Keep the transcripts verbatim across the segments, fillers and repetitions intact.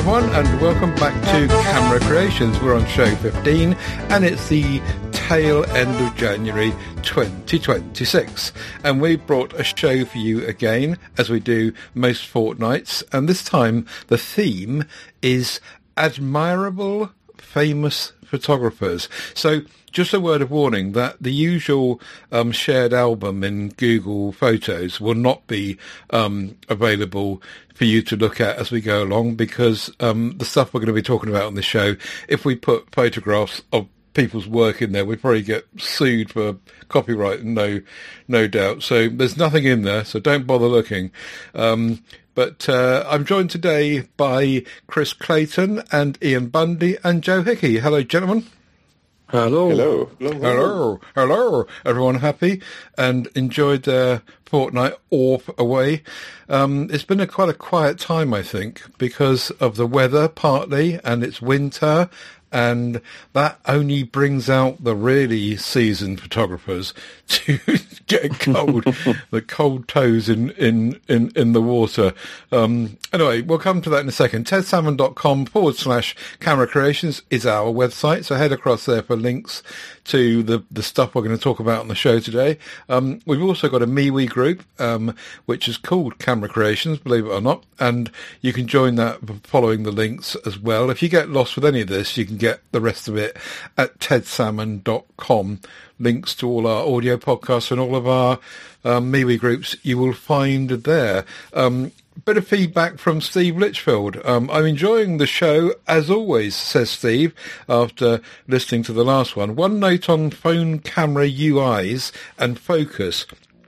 everyone, and welcome back to Camera Creations. We're on show fifteen, and it's the tail end of January twenty twenty-six. And we brought a show for you again, as we do most fortnights, and this time the theme is admirable, famous photographers. So just a word of warning that the usual um, shared album in Google Photos will not be um, available for you to look at as we go along, because um, the stuff we're going to be talking about on the show, if we put photographs of people's work in there, we'd probably get sued for copyright, no no doubt. So there's nothing in there, so don't bother looking. Um, but uh, I'm joined today by Chris Clayton and Ian Bundy and Joe Hickey. Hello, gentlemen. Hello. Hello. Hello. Hello. Everyone happy and enjoyed their fortnight off away? Um, it's been a quite a quiet time, I think, because of the weather partly, and it's winter, and that only brings out the really seasoned photographers to get cold, the cold toes in, in, in, in the water. Um, anyway, we'll come to that in a second. tedsalmon.com forward slash camera creations is our website, so head across there for links to the, the stuff we're going to talk about on the show today. Um, we've also got a MeWe group, um, which is called Camera Creations, believe it or not, and you can join that following the links as well. If you get lost with any of this, you can get the rest of it at tedsalmon dot com. Links to all our audio podcasts and all of our um, MeWe groups you will find there. Um, bit of feedback from Steve Litchfield. Um, I'm enjoying the show, as always, says Steve, after listening to the last one. One note on phone camera U Is and focus.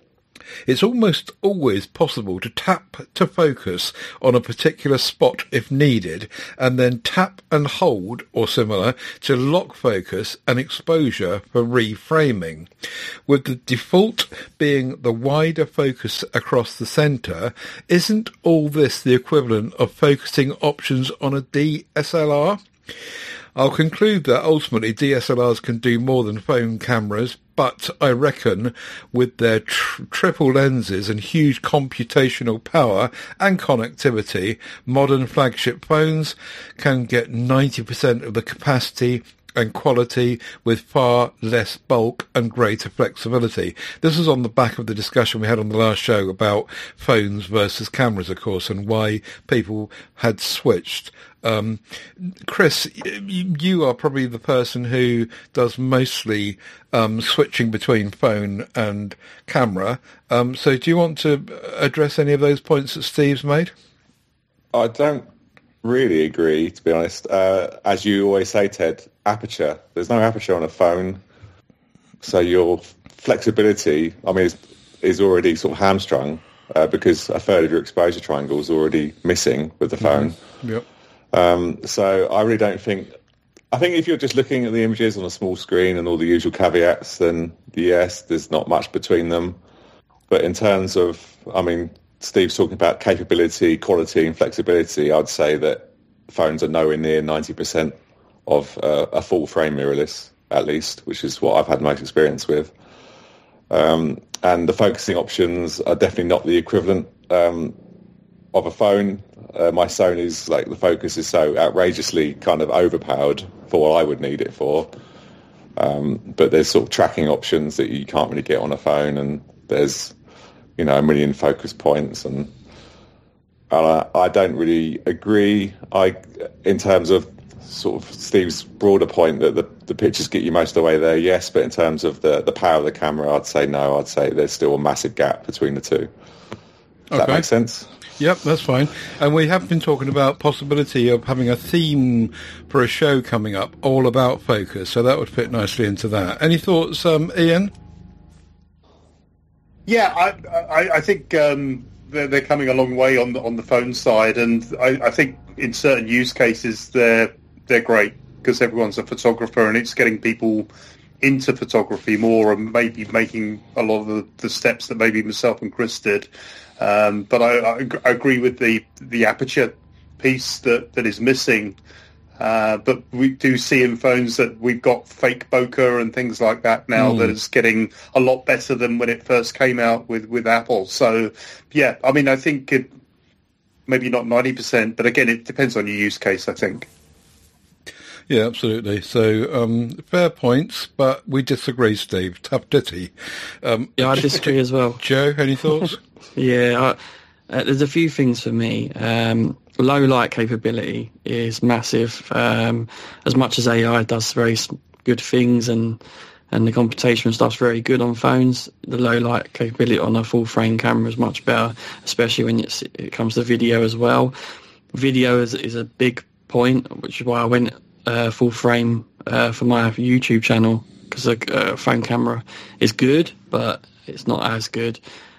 It's almost always possible to tap to focus on a particular spot if needed, and then tap and hold or similar to lock focus and exposure for reframing. With the default being the wider focus across the centre, isn't all this the equivalent of focusing options on a D S L R? I'll conclude that ultimately D S L Rs can do more than phone cameras, but I reckon with their tr- triple lenses and huge computational power and connectivity, modern flagship phones can get ninety percent of the capacity and quality with far less bulk and greater flexibility. This is on the back of the discussion we had on the last show about phones versus cameras, of course, and why people had switched. Um, Chris, you are probably the person who does mostly um, switching between phone and camera. Um, so do you want to address any of those points that Steve's made? I don't really agree, to be honest. Uh, as you always say, Ted, aperture. There's no aperture on a phone. So your flexibility, I mean, is, is already sort of hamstrung uh, because a third of your exposure triangle is already missing with the phone. Mm-hmm. Yep. Um, so I really don't think, I think if you're just looking at the images on a small screen and all the usual caveats, then yes, there's not much between them. But in terms of, I mean, Steve's talking about capability, quality and flexibility, I'd say that phones are nowhere near ninety percent of uh, a full frame mirrorless, at least, which is what I've had most experience with. Um, and the focusing options are definitely not the equivalent um, of a phone. Uh, my Sony's, like, the focus is so outrageously kind of overpowered for what I would need it for. Um, but there's sort of tracking options that you can't really get on a phone, and there's, you know, a million focus points, and uh, I don't really agree. I, in terms of sort of Steve's broader point that the, the pictures get you most of the way there, yes, but in terms of the, the power of the camera, I'd say no. I'd say there's still a massive gap between the two. Does okay. that make sense? Yep, that's fine. And we have been talking about possibility of having a theme for a show coming up all about focus, so that would fit nicely into that. Any thoughts, um, Ian? Yeah, I, I, I think um, they're, they're coming a long way on the, on the phone side, and I, I think in certain use cases they're they're great because everyone's a photographer, and it's getting people into photography more and maybe making a lot of the, the steps that maybe myself and Chris did. Um, but I, I, I agree with the the aperture piece that, that is missing. Uh, but we do see in phones that we've got fake bokeh and things like that now mm. that it's getting a lot better than when it first came out with, with Apple. So, yeah, I mean, I think it, maybe not ninety percent, but again, it depends on your use case, I think. Yeah, absolutely. So, um, fair points, but we disagree, Steve. Tough ditty. Um, yeah, I disagree as well. Joe, any thoughts? yeah, I, uh, there's a few things for me. Um, low light capability is massive. Um, as much as A I does very good things and and the computational stuff's very good on phones, the low light capability on a full frame camera is much better, especially when it's, it comes to video as well. Video is, is a big point, which is why I went uh, full frame uh, for my YouTube channel, because a uh, phone camera is good, but it's not as good.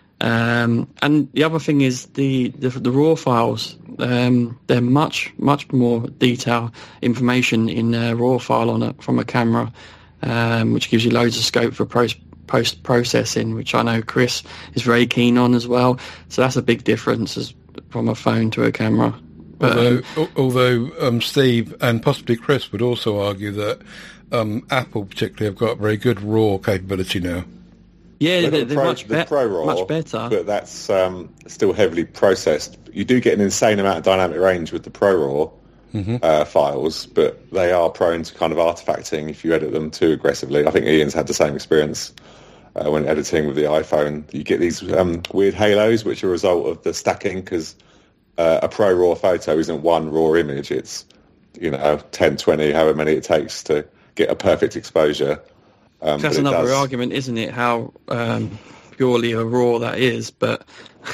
Um, and the other thing is the, the, the raw files. Um, they're much, much more detailed information in a raw file on a, from a camera, um, which gives you loads of scope for post, post processing, which I know Chris is very keen on as well. So that's a big difference as, from a phone to a camera. But, although, um, although um, Steve and possibly Chris would also argue that um, Apple particularly have got very good raw capability now. Yeah, They've they're, got the they're Pro, much, the be- Pro Raw, much better. But that's um, still heavily processed. You do get an insane amount of dynamic range with the Pro Raw mm-hmm. uh, files, but they are prone to kind of artifacting if you edit them too aggressively. I think Ian's had the same experience uh, when editing with the iPhone. You get these um, weird halos, which are a result of the stacking, because uh, a Pro Raw photo isn't one raw image. It's, you know, ten, twenty, however many it takes to get a perfect exposure. Um, That's another does... argument, isn't it? How um, purely a raw that is, but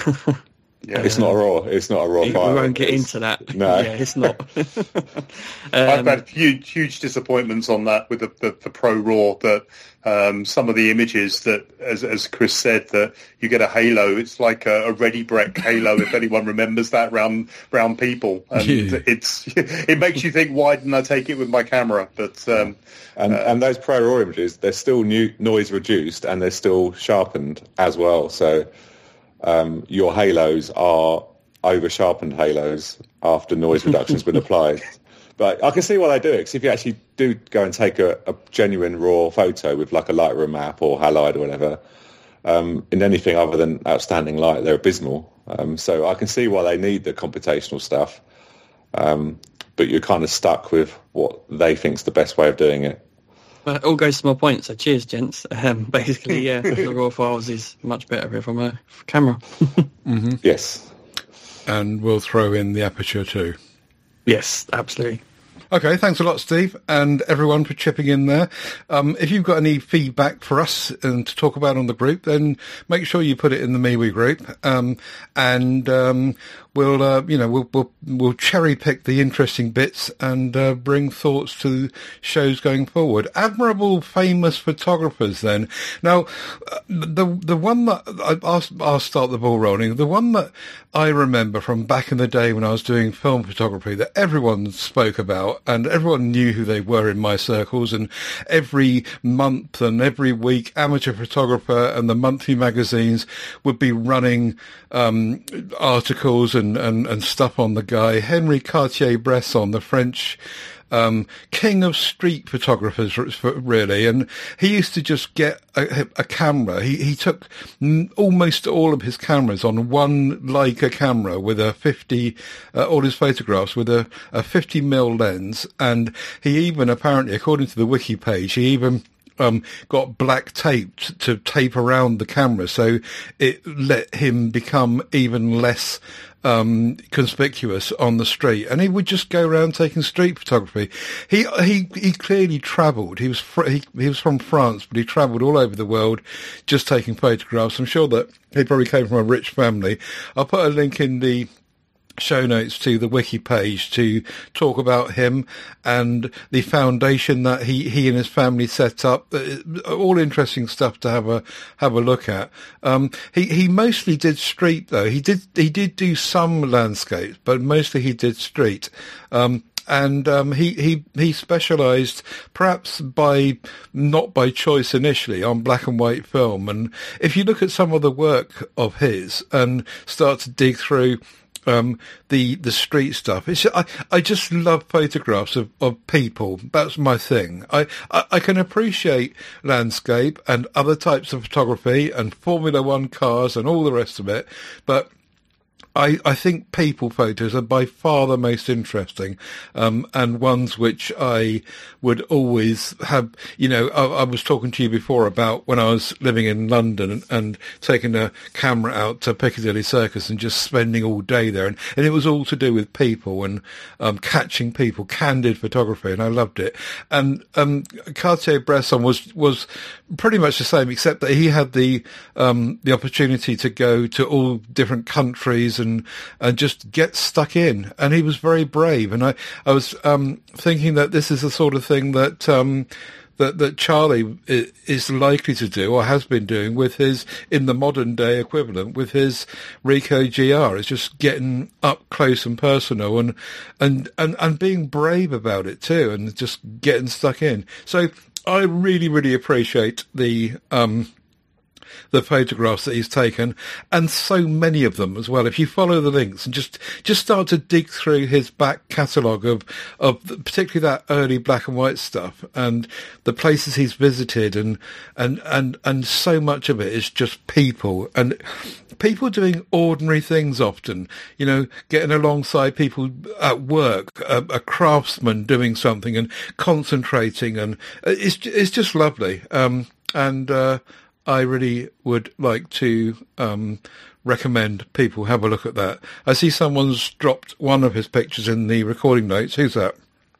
yeah, it's not a raw. It's not a raw we file. We won't get it's... into that. No, yeah, it's not. um, um, I've had huge, huge disappointments on that with the, the, the Pro Raw. That um, some of the images that, as as Chris said, that you get a halo. It's like a, a Ready Brek halo, if anyone remembers that, round round people, and yeah. it's it makes you think, why didn't I take it with my camera? But um, and uh, and those Pro Raw images, they're still new, noise reduced, and they're still sharpened as well. So um, your halos are over sharpened halos after noise reduction's been applied. But I can see why they do it, because if you actually do go and take a, a genuine raw photo with like a Lightroom map or Halide or whatever, um, in anything other than outstanding light, they're abysmal. Um, so I can see why they need the computational stuff, um, but you're kind of stuck with what they think's the best way of doing it. Well, it all goes to my point, so cheers, gents. Um, basically, yeah, the raw files is much better from a camera. mm-hmm. Yes. And we'll throw in the aperture too. Yes, absolutely. Okay, thanks a lot, Steve, and everyone for chipping in there. Um, if you've got any feedback for us and to talk about on the group, then make sure you put it in the MeWe group, um, and um, we'll, uh, you know, we'll, we'll we'll cherry pick the interesting bits and uh, bring thoughts to shows going forward. Admirable, famous photographers. Then now, uh, the the one that I, I'll, I'll start the ball rolling. The one that I remember from back in the day when I was doing film photography that everyone spoke about. And everyone knew who they were in my circles, and every month and every week, Amateur Photographer and the monthly magazines would be running um, articles and, and, and stuff on the guy. Henri Cartier-Bresson, the French um, king of street photographers, really. And he used to just get a, a camera. He, he took almost all of his cameras on one Leica camera with a fifty, uh, all his photographs with a, a fifty mil lens. And he even, apparently, according to the wiki page, he even Um, got black tape to tape around the camera, so it let him become even less um, conspicuous on the street. And he would just go around taking street photography. He he he clearly travelled. He was fr- he he was from France, but he travelled all over the world just taking photographs. I'm sure that he probably came from a rich family. I'll put a link in the show notes to the wiki page to talk about him and the foundation that he, he and his family set up. All interesting stuff to have a have a look at. Um, he he mostly did street though. He did he did do some landscapes, but mostly he did street. Um, And um, he he he specialised, perhaps by not by choice initially, on black and white film. And if you look at some of the work of his and start to dig through um, the the street stuff, it's, I I just love photographs of, of people. That's my thing. I, I I can appreciate landscape and other types of photography and Formula One cars and all the rest of it, but I, I think people photos are by far the most interesting, um, and ones which I would always have. You know, I, I was talking to you before about when I was living in London and, and taking a camera out to Piccadilly Circus and just spending all day there, and, and it was all to do with people and um, catching people, candid photography, and I loved it. And um, Cartier-Bresson was was pretty much the same, except that he had the um, the opportunity to go to all different countries and and just get stuck in, and he was very brave. And I I was um, thinking that this is the sort of thing that um, that that Charlie is likely to do, or has been doing, with his, in the modern day equivalent, with his Ricoh G R. It's just getting up close and personal, and and and and being brave about it too, and just getting stuck in. So I really really appreciate the um the photographs that he's taken, and so many of them as well. If you follow the links and just just start to dig through his back catalogue of of the, particularly that early black and white stuff, and the places he's visited, and and and and so much of it is just people, and people doing ordinary things often, you know, getting alongside people at work, a, a craftsman doing something and concentrating, and it's it's just lovely. Um, and uh, I really would like to um, recommend people have a look at that. I see someone's dropped one of his pictures in the recording notes. Who's that?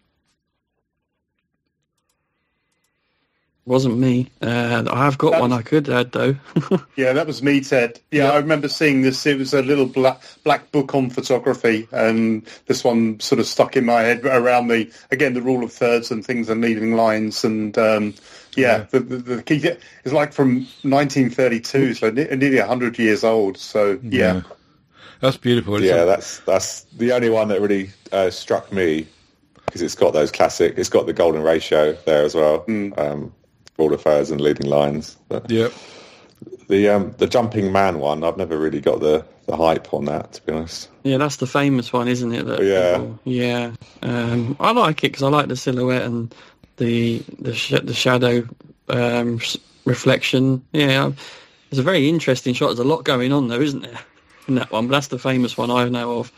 Wasn't me. Uh, I have got That one was- I could add, though. Yeah, that was me, Ted. Yeah, Yeah. I remember seeing this. It was a little black black book on photography, and this one sort of stuck in my head around the, again, the rule of thirds and things and leading lines. And um, yeah, Yeah. The, the, the key is like from nineteen thirty-two, so ne- nearly one hundred years old. So yeah, Yeah. That's beautiful. It's Yeah, a- that's that's the only one that really uh, struck me, because it's got those classic. It's got the golden ratio there as well. Um, rule of thirds and leading lines. But yeah. the um, the jumping man one, I've never really got the, the hype on that, to be honest. Yeah, that's the famous one, isn't it? That Yeah. people- yeah. Um, I like it because I like the silhouette and the the sh- the shadow um, s- reflection. Yeah, it's a very interesting shot. There's a lot going on, though, isn't there? In that one, but that's the famous one I know of.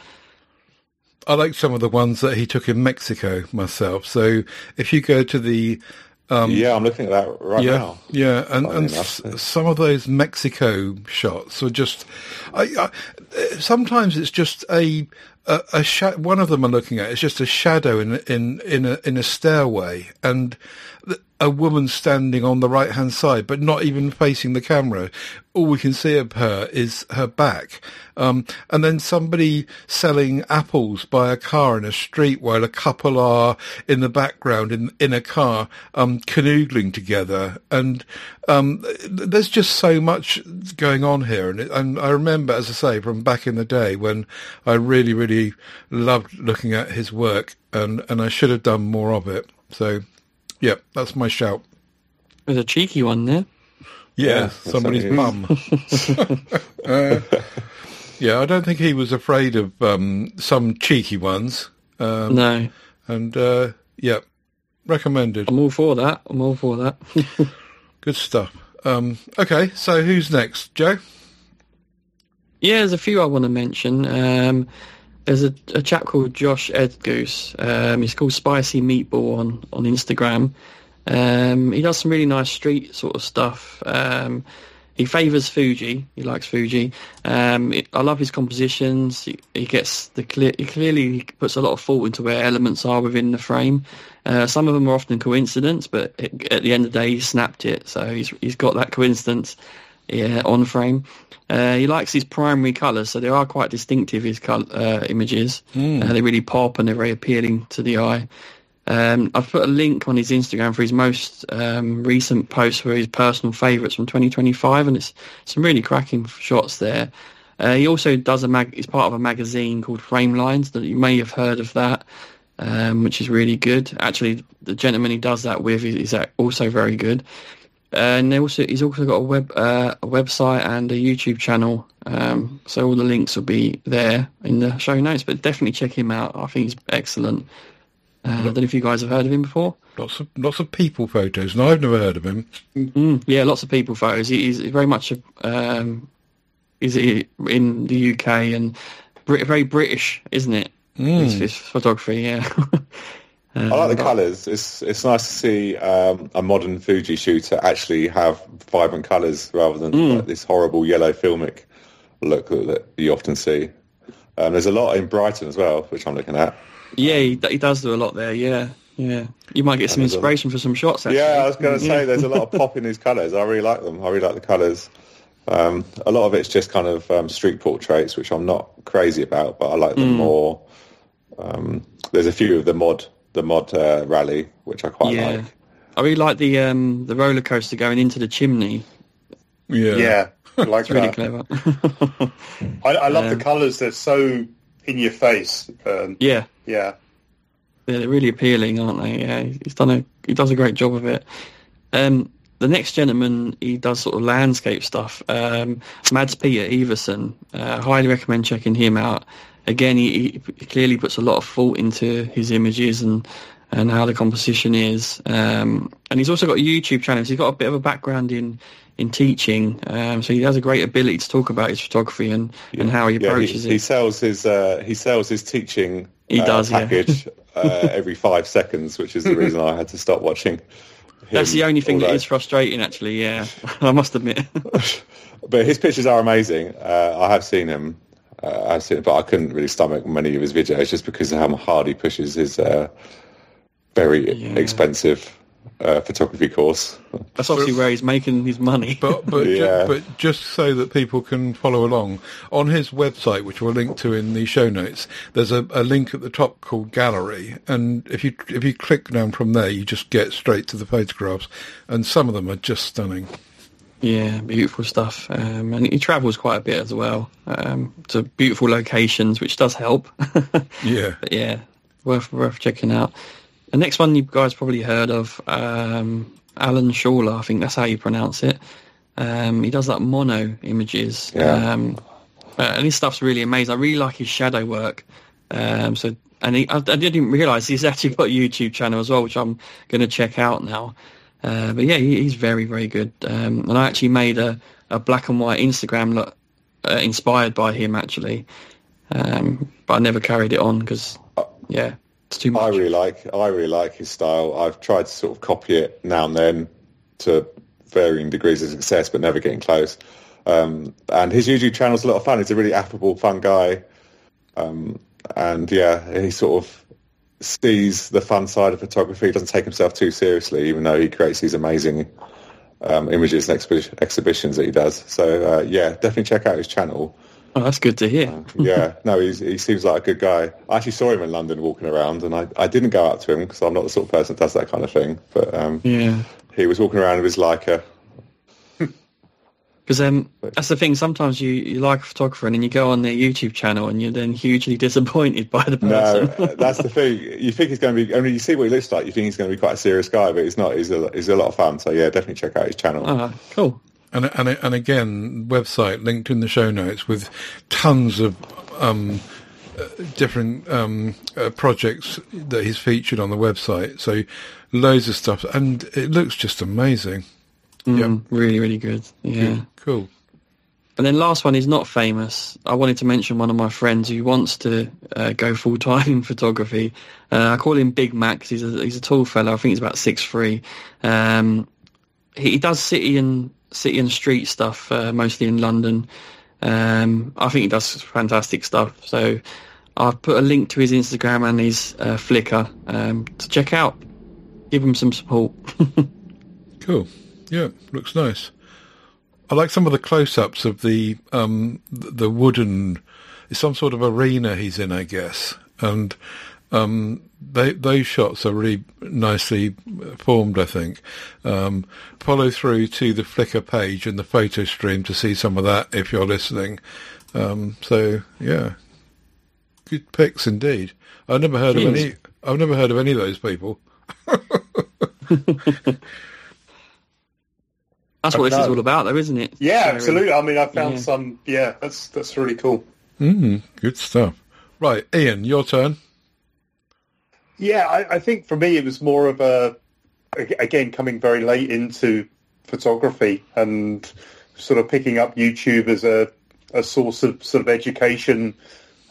I like some of the ones that he took in Mexico myself. So if you go to the yeah, I'm looking at that right yeah, now. yeah, and, Funny and enough, yeah. s- some of those Mexico shots are just. I, I, sometimes it's just a a, a sha- one of them I'm looking at is just a shadow in in in a in a stairway, and th- a woman standing on the right hand side, but not even facing the camera. All we can see of her is her back. Um, and then somebody selling apples by a car in a street while a couple are in the background in in a car um, canoodling together. And um, th- there's just so much going on here. And, it, and I remember, as I say, from back in the day when I really, really loved looking at his work, and, and I should have done more of it. So, yeah, that's my shout. There's a cheeky one there. Yeah, Yeah, somebody's that's bum. uh, yeah, I don't think he was afraid of um, some cheeky ones. Um, No, And, uh, yeah, recommended. I'm all for that. I'm all for that. Good stuff. Um, okay, so who's next? Joe? Yeah, there's a few I want to mention. Um, there's a, a chap called Josh Edgoose. Um, he's called Spicy Meatball on, on Instagram. Um, he does some really nice street sort of stuff. Um, he favours Fuji. He likes Fuji. Um, it, I love his compositions. He, he gets the clear. He clearly puts a lot of thought into where elements are within the frame. Uh, some of them are often coincidence, but it, at the end of the day, he snapped it. So he's he's got that coincidence yeah, on frame. Uh, he likes his primary colours, so they are quite distinctive, his col- uh, images. Uh, they really pop and they're very appealing to the eye. Um, I've put a link on his Instagram for his most um, recent post for his personal favourites from twenty twenty-five, and it's some really cracking shots there. Uh, he also does a mag. He's part of a magazine called Frame Lines, that you may have heard of that, um, which is really good. Actually, the gentleman he does that with is is also very good. Uh, and they also he's also got a web uh, a website and a YouTube channel. Um, so all the links will be there in the show notes. But definitely check him out. I think he's excellent. Uh, I don't know if you guys have heard of him before. Lots of lots of people photos. No, I've never heard of him. Mm, yeah, lots of people photos. He, he's very much a, um, he's in the U K, and Brit- very British, isn't it? Mm. His, his photography, yeah. um, I like the but- colours. It's it's nice to see um, a modern Fuji shooter actually have vibrant colours rather than Mm. like, this horrible yellow filmic look that, that you often see. Um, there's a lot in Brighton as well, which I'm looking at. Yeah, he, he does do a lot there. Yeah, yeah. You might get some there's a- inspiration for some shots. Actually. Yeah, I was going to say Yeah. there's a lot of pop in these colours. I really like them. I really like the colours. Um, a lot of it's just kind of um, street portraits, which I'm not crazy about, but I like them Mm. more. Um, there's a few of the mod, the mod uh, rally, which I quite Yeah. like. I really like the um, the roller coaster going into the chimney. Yeah. Yeah, I like It's really that. clever. I, I love Um, the colours. They're so in your face. Um, yeah, yeah. yeah, they're really appealing, aren't they? Yeah, he's done a he does a great job of it. Um, the next gentleman, he does sort of landscape stuff. Um, Mads Peter Everson. Uh, highly recommend checking him out. Again, he, he clearly puts a lot of thought into his images and, and how the composition is. Um, and he's also got a YouTube channel. So he's got a bit of a background in in teaching. Um, so he has a great ability to talk about his photography and, and how he Yeah, approaches he, it. he sells his uh, he sells his teaching He uh, does, yeah. package uh, every five seconds, which is the reason I had to stop watching. That's him the only thing all that day. is frustrating, actually. Yeah, I must admit. But his pictures are amazing. Uh, I have seen him. Uh, I've seen, but I couldn't really stomach many of his videos just because of how hard he pushes his uh, very Yeah. expensive uh, photography course. That's obviously where he's making his money. But but Yeah. ju- but just so that people can follow along, on his website, which we'll link to in the show notes, there's a, a link at the top called Gallery, and if you if you click down from there, you just get straight to the photographs, and some of them are just stunning. Yeah, beautiful stuff. Um, and he travels quite a bit as well um, to beautiful locations, which does help. Yeah. But yeah, worth worth checking out. The next one you guys probably heard of, um, Alan Shawler, I think that's how you pronounce it. Um, he does like mono images. Yeah. Um, uh, and his stuff's really amazing. I really like his shadow work. Um, so, and he, I, I didn't realise he's actually got a YouTube channel as well, which I'm going to check out now. Uh, but yeah, he, he's very, very good. Um, and I actually made a, a black and white Instagram look, uh, inspired by him, actually. Um, but I never carried it on because, yeah, it's too I much. really like I really like his style. I've tried to sort of copy it now and then to varying degrees of success, but never getting close. Um, and his YouTube channel's a lot of fun. He's a really affable, fun guy. Um, and yeah, he sort of sees the fun side of photography. He doesn't take himself too seriously, even though he creates these amazing um, images and exhibi- exhibitions that he does. So uh, yeah, definitely check out his channel. Oh, that's good to hear. Yeah, no, he's, he seems like a good guy. I actually saw him in London walking around, and I, I didn't go up to him because I'm not the sort of person that does that kind of thing. But um, Yeah. he was walking around with his Leica. Because um, that's the thing. Sometimes you, you like a photographer and then you go on their YouTube channel and you're then hugely disappointed by the No, person. that's the thing. You think he's going to be. I mean, you see what he looks like. You think he's going to be quite a serious guy, but he's not. He's a he's a lot of fun. So yeah, definitely check out his channel. Ah, cool. And and and again, website linked in the show notes with tons of um, uh, different um, uh, projects that he's featured on the website. So loads of stuff, and it looks just amazing. Mm, Really, really good. Yeah. Good. Cool. And then last one is not famous. I wanted to mention one of my friends who wants to uh, go full time in photography. Uh, I call him Big Mac 'cause he's a he's a tall fellow. I think he's about six three. Um, he, he does city and city and street stuff, uh, mostly in London. Um, I think he does fantastic stuff. So I've put a link to his Instagram and his uh, Flickr um, to check out. Give him some support. Cool. Yeah, looks nice. I like some of the close-ups of the um, the, the wooden. It's some sort of arena he's in, I guess, and um, they, those shots are really nicely formed. I think. Um, follow through to the Flickr page and the photo stream to see some of that if you're listening. Um, so yeah, good pics indeed. I've never heard Cheers. of any. I've never heard of any of those people. That's what this is No. all about, though, isn't it? Yeah, Sharing. absolutely. I mean, I found Yeah. some. Yeah, that's that's really cool. Mm, good stuff. Right, Ian, your turn. Yeah, I, I think for me it was more of a, a- again, coming very late into photography and sort of picking up YouTube as a, a source of sort of education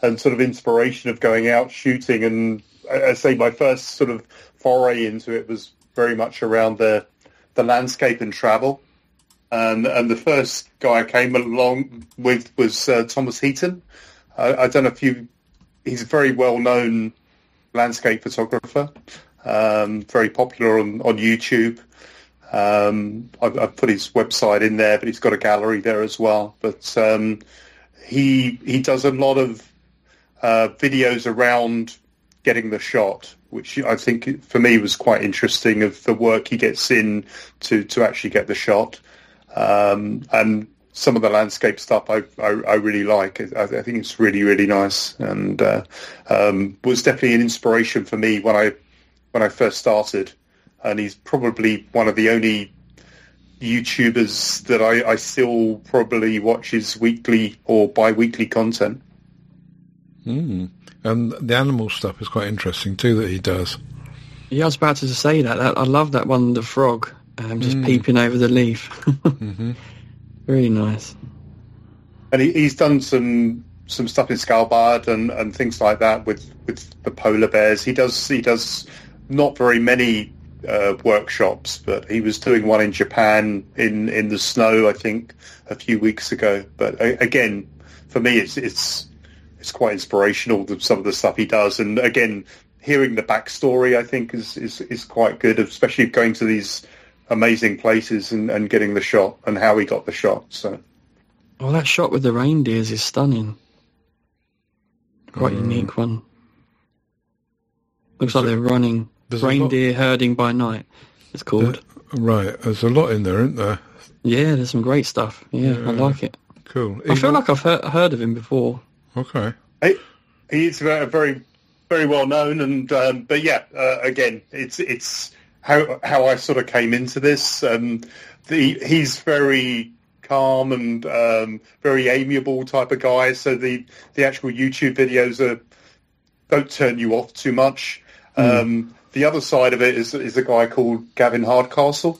and sort of inspiration of going out shooting. And I, I say my first sort of foray into it was very much around the the landscape and travel. And and the first guy I came along with was uh, Thomas Heaton. I, I don't know if you. He's a very well known landscape photographer. Um, very popular on on YouTube. Um, I've, I've put his website in there, but he's got a gallery there as well. But um, he he does a lot of uh, videos around getting the shot, which I think for me was quite interesting, of the work he gets in to, to actually get the shot. Um, and some of the landscape stuff I, I, I really like. I, I think it's really, really nice, and uh, um, was definitely an inspiration for me when I when I first started. And he's probably one of the only YouTubers that I, I still probably watch his weekly or bi-weekly content. Mm. And the animal stuff is quite interesting too that he does. Yeah, I was about to say that. that I love that one, the frog, um, just mm. peeping over the leaf. mm-hmm. Really nice. And he, he's done some some stuff in Svalbard and, and things like that with, with the polar bears. He does he does not very many uh, workshops, but he was doing one in Japan in, in the snow, I think, a few weeks ago. But uh, again, for me, it's it's it's quite inspirational, some of the stuff he does. And again, hearing the backstory, I think, is is, is quite good, especially going to these amazing places and, and getting the shot and how he got the shot. So, well, that shot with the reindeers is stunning. Quite mm. unique one. Looks like they're running. Reindeer herding by night, it's called. Uh, right, there's a lot in there, isn't there? Yeah, there's some great stuff. Yeah, yeah. I like it. Cool. I feel like I've heard, heard of him before. Okay. He, he's very, very, very well known, and um, but yeah, uh, again, it's it's how how I sort of came into this. Um, the he's very calm and um, very amiable type of guy. So the the actual YouTube videos are don't turn you off too much. Mm. Um, the other side of it is is a guy called Gavin Hardcastle,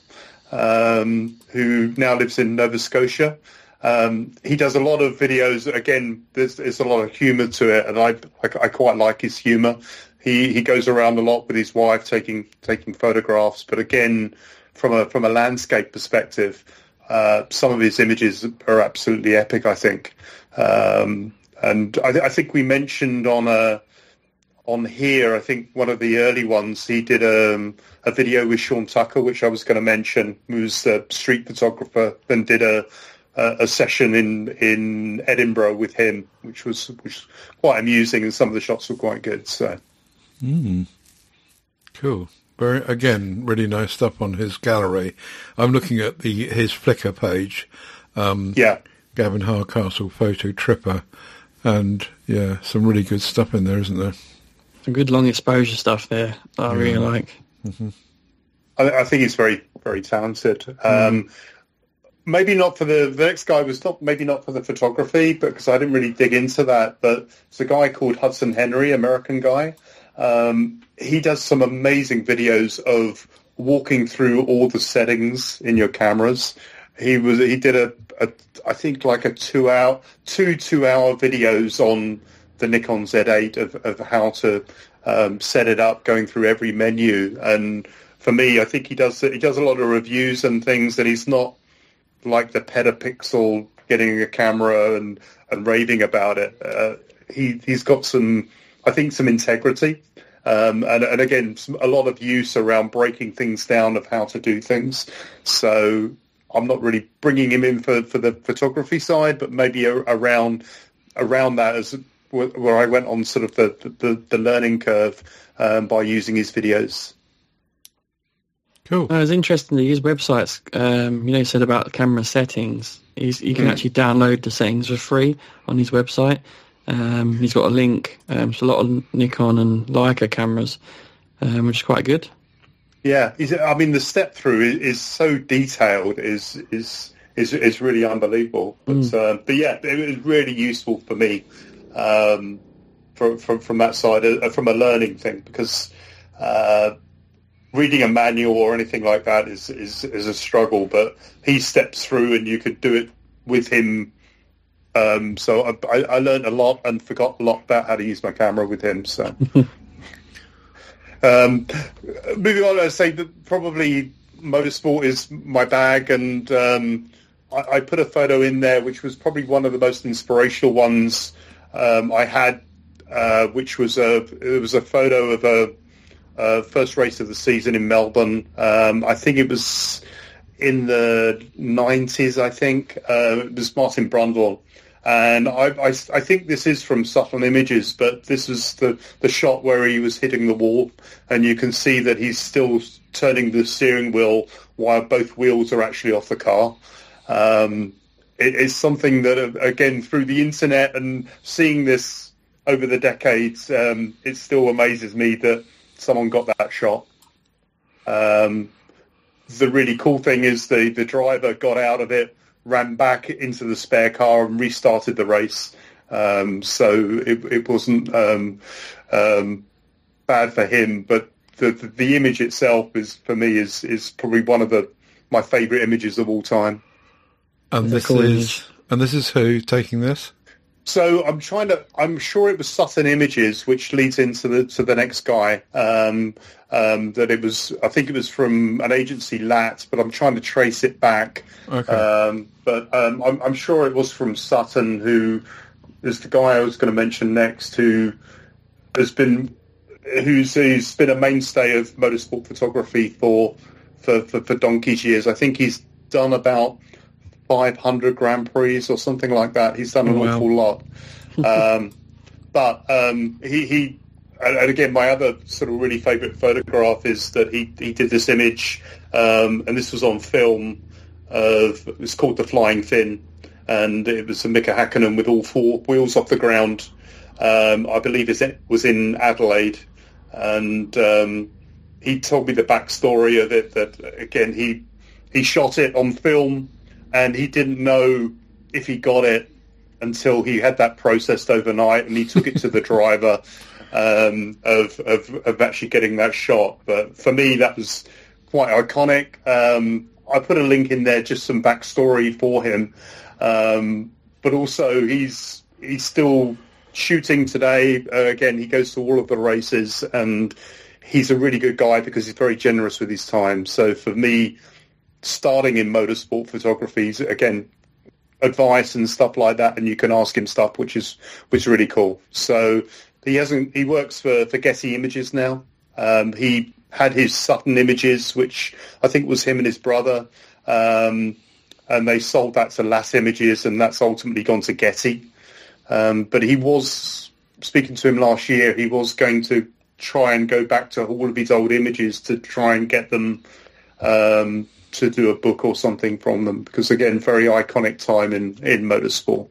um, who now lives in Nova Scotia. Um, he does a lot of videos. Again, there's, there's a lot of humour to it, and I, I I quite like his humour. He he goes around a lot with his wife taking taking photographs, but again, from a from a landscape perspective, uh, some of his images are absolutely epic, I think. Um, and I, I think we mentioned on a. On here, I think one of the early ones, he did um, a video with Sean Tucker, which I was going to mention, who's a street photographer, and did a a, a session in, in Edinburgh with him, which was which was quite amusing, and some of the shots were quite good. So, mm. Cool. Very again, really nice stuff on his gallery. I'm looking at the his Flickr page. Um, yeah, Gavin Hardcastle Photo Tripper, and yeah, some really good stuff in there, isn't there? Some good long exposure stuff there that I yeah. really like. Mm-hmm. I, I think he's very, very talented. Mm. Um, maybe not for the, the next guy was not maybe not for the photography, but because I didn't really dig into that. But it's a guy called Hudson Henry, American guy. Um, he does some amazing videos of walking through all the settings in your cameras. He was he did a, a I think like a two hour two two hour videos on the Nikon Z eight of, of how to um, set it up, going through every menu. And for me, I think he does he does a lot of reviews and things, and he's not like the petapixel getting a camera and, and raving about it. Uh, he he's got some, I think, some integrity, um, and and again, some, a lot of use around breaking things down of how to do things. So I'm not really bringing him in for, for the photography side, but maybe a, around around that as where I went on sort of the, the, the learning curve um, by using his videos. Cool. Uh, it's interesting that his websites, um, you know, you said about the camera settings. He's, you can mm. actually download the settings for free on his website. Um, he's got a link. Um, so a lot of Nikon and Leica cameras, um, which is quite good. Yeah, he's, I mean, the step through is, is so detailed. is is is is really unbelievable. But mm. uh, but yeah, it was really useful for me. Um, from, from from that side, uh, from a learning thing, because uh, reading a manual or anything like that is, is is a struggle. But he steps through, and you could do it with him Um, so I, I, I learned a lot and forgot a lot about how to use my camera with him. So, um, moving on, I'd say that probably motorsport is my bag, and um, I, I put a photo in there which was probably one of the most inspirational ones um, I had, uh, which was a it was a photo of a, a first race of the season in Melbourne. Um, I think it was in the nineties. I think uh, it was Martin Brundle. And I, I, I think this is from Subtle Images, but this is the, the shot where he was hitting the wall, and you can see that he's still turning the steering wheel while both wheels are actually off the car. Um, it is something that, again, through the internet and seeing this over the decades, um, it still amazes me that someone got that shot. Um, the really cool thing is the, the driver got out of it, ran back into the spare car and restarted the race. Um, so it, it wasn't um, um, bad for him, but the, the the image itself is, for me, is is probably one of the my favourite images of all time. And this is and this is who taking this? So I'm trying to. I'm sure it was Sutton Images, which leads into the to the next guy. Um, um, that it was. I think it was from an agency, L A T, but I'm trying to trace it back. Okay. Um, but um, I'm, I'm sure it was from Sutton, who is the guy I was going to mention next, who has been who's who's been a mainstay of motorsport photography for for for, for donkey's years. I think he's done about five hundred Grand Prix or something like that. He's done an oh, wow. awful lot. Um, but um, he, he, and again, my other sort of really favourite photograph is that he, he did this image, um, and this was on film, of, it was called The Flying Fin, and it was a Mika Hakkinen with all four wheels off the ground. Um, I believe it was in Adelaide, and um, he told me the backstory of it, that, again, he he shot it on film, and he didn't know if he got it until he had that processed overnight, and he took it to the driver um, of, of of actually getting that shot. But for me, that was quite iconic. Um, I put a link in there, just some backstory for him. Um, but also, he's he's still shooting today. Uh, again, he goes to all of the races, and he's a really good guy because he's very generous with his time. So for me, starting in motorsport photography, again, advice and stuff like that, and you can ask him stuff, which is which is really cool. So he hasn't. He works for, for Getty Images now. Um, he had his Sutton Images, which I think was him and his brother, um, and they sold that to L A T Images, and that's ultimately gone to Getty. Um, but he was, speaking to him last year, he was going to try and go back to all of his old images to try and get them Um, to do a book or something from them, because again, very iconic time in, in motorsport.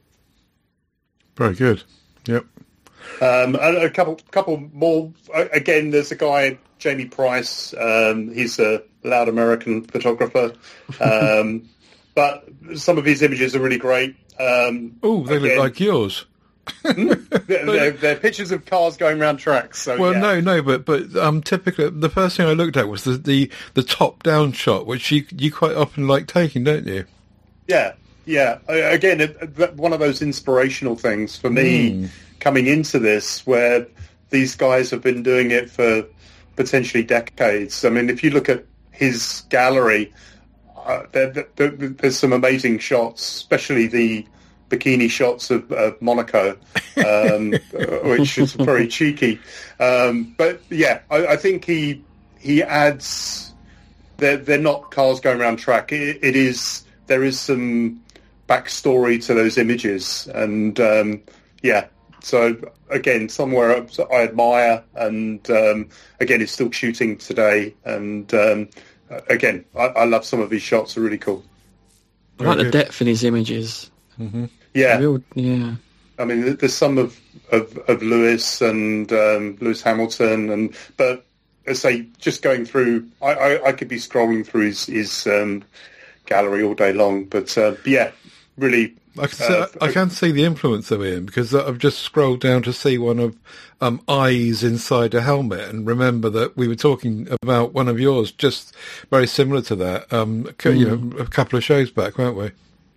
Very good. Yep. Um, and a couple couple more. Again, there's a guy, Jamie Price. Um, he's a loud American photographer, um, but some of his images are really great. Um, oh, they again, look like yours. they're, they're, they're pictures of cars going around tracks. So, well, yeah. no, no, but but um, typically the first thing I looked at was the the, the top down shot, which you you quite often like taking, don't you? Yeah, yeah. Again, it, one of those inspirational things for me mm. coming into this, where these guys have been doing it for potentially decades. I mean, if you look at his gallery, uh, there, there, there's some amazing shots, especially the bikini shots of, of Monaco, um, which is very cheeky. Um, but yeah, I, I think he he adds. They're they're not cars going around track. It, it is there is some backstory to those images, and um, yeah. So again, somewhere I admire, and um, again, he's still shooting today. And um, again, I, I love some of his shots; they're really cool. I like the depth in his images. Mm-hmm. Yeah, real, yeah. I mean, there's some of of, of Lewis and um, Lewis Hamilton, and but as I say, just going through, I, I, I could be scrolling through his, his um, gallery all day long. But uh, yeah, really, I can, see, uh, I can see the influence of him, because I've just scrolled down to see one of um, eyes inside a helmet, and remember that we were talking about one of yours, just very similar to that. Um, mm. You know, a couple of shows back, weren't we?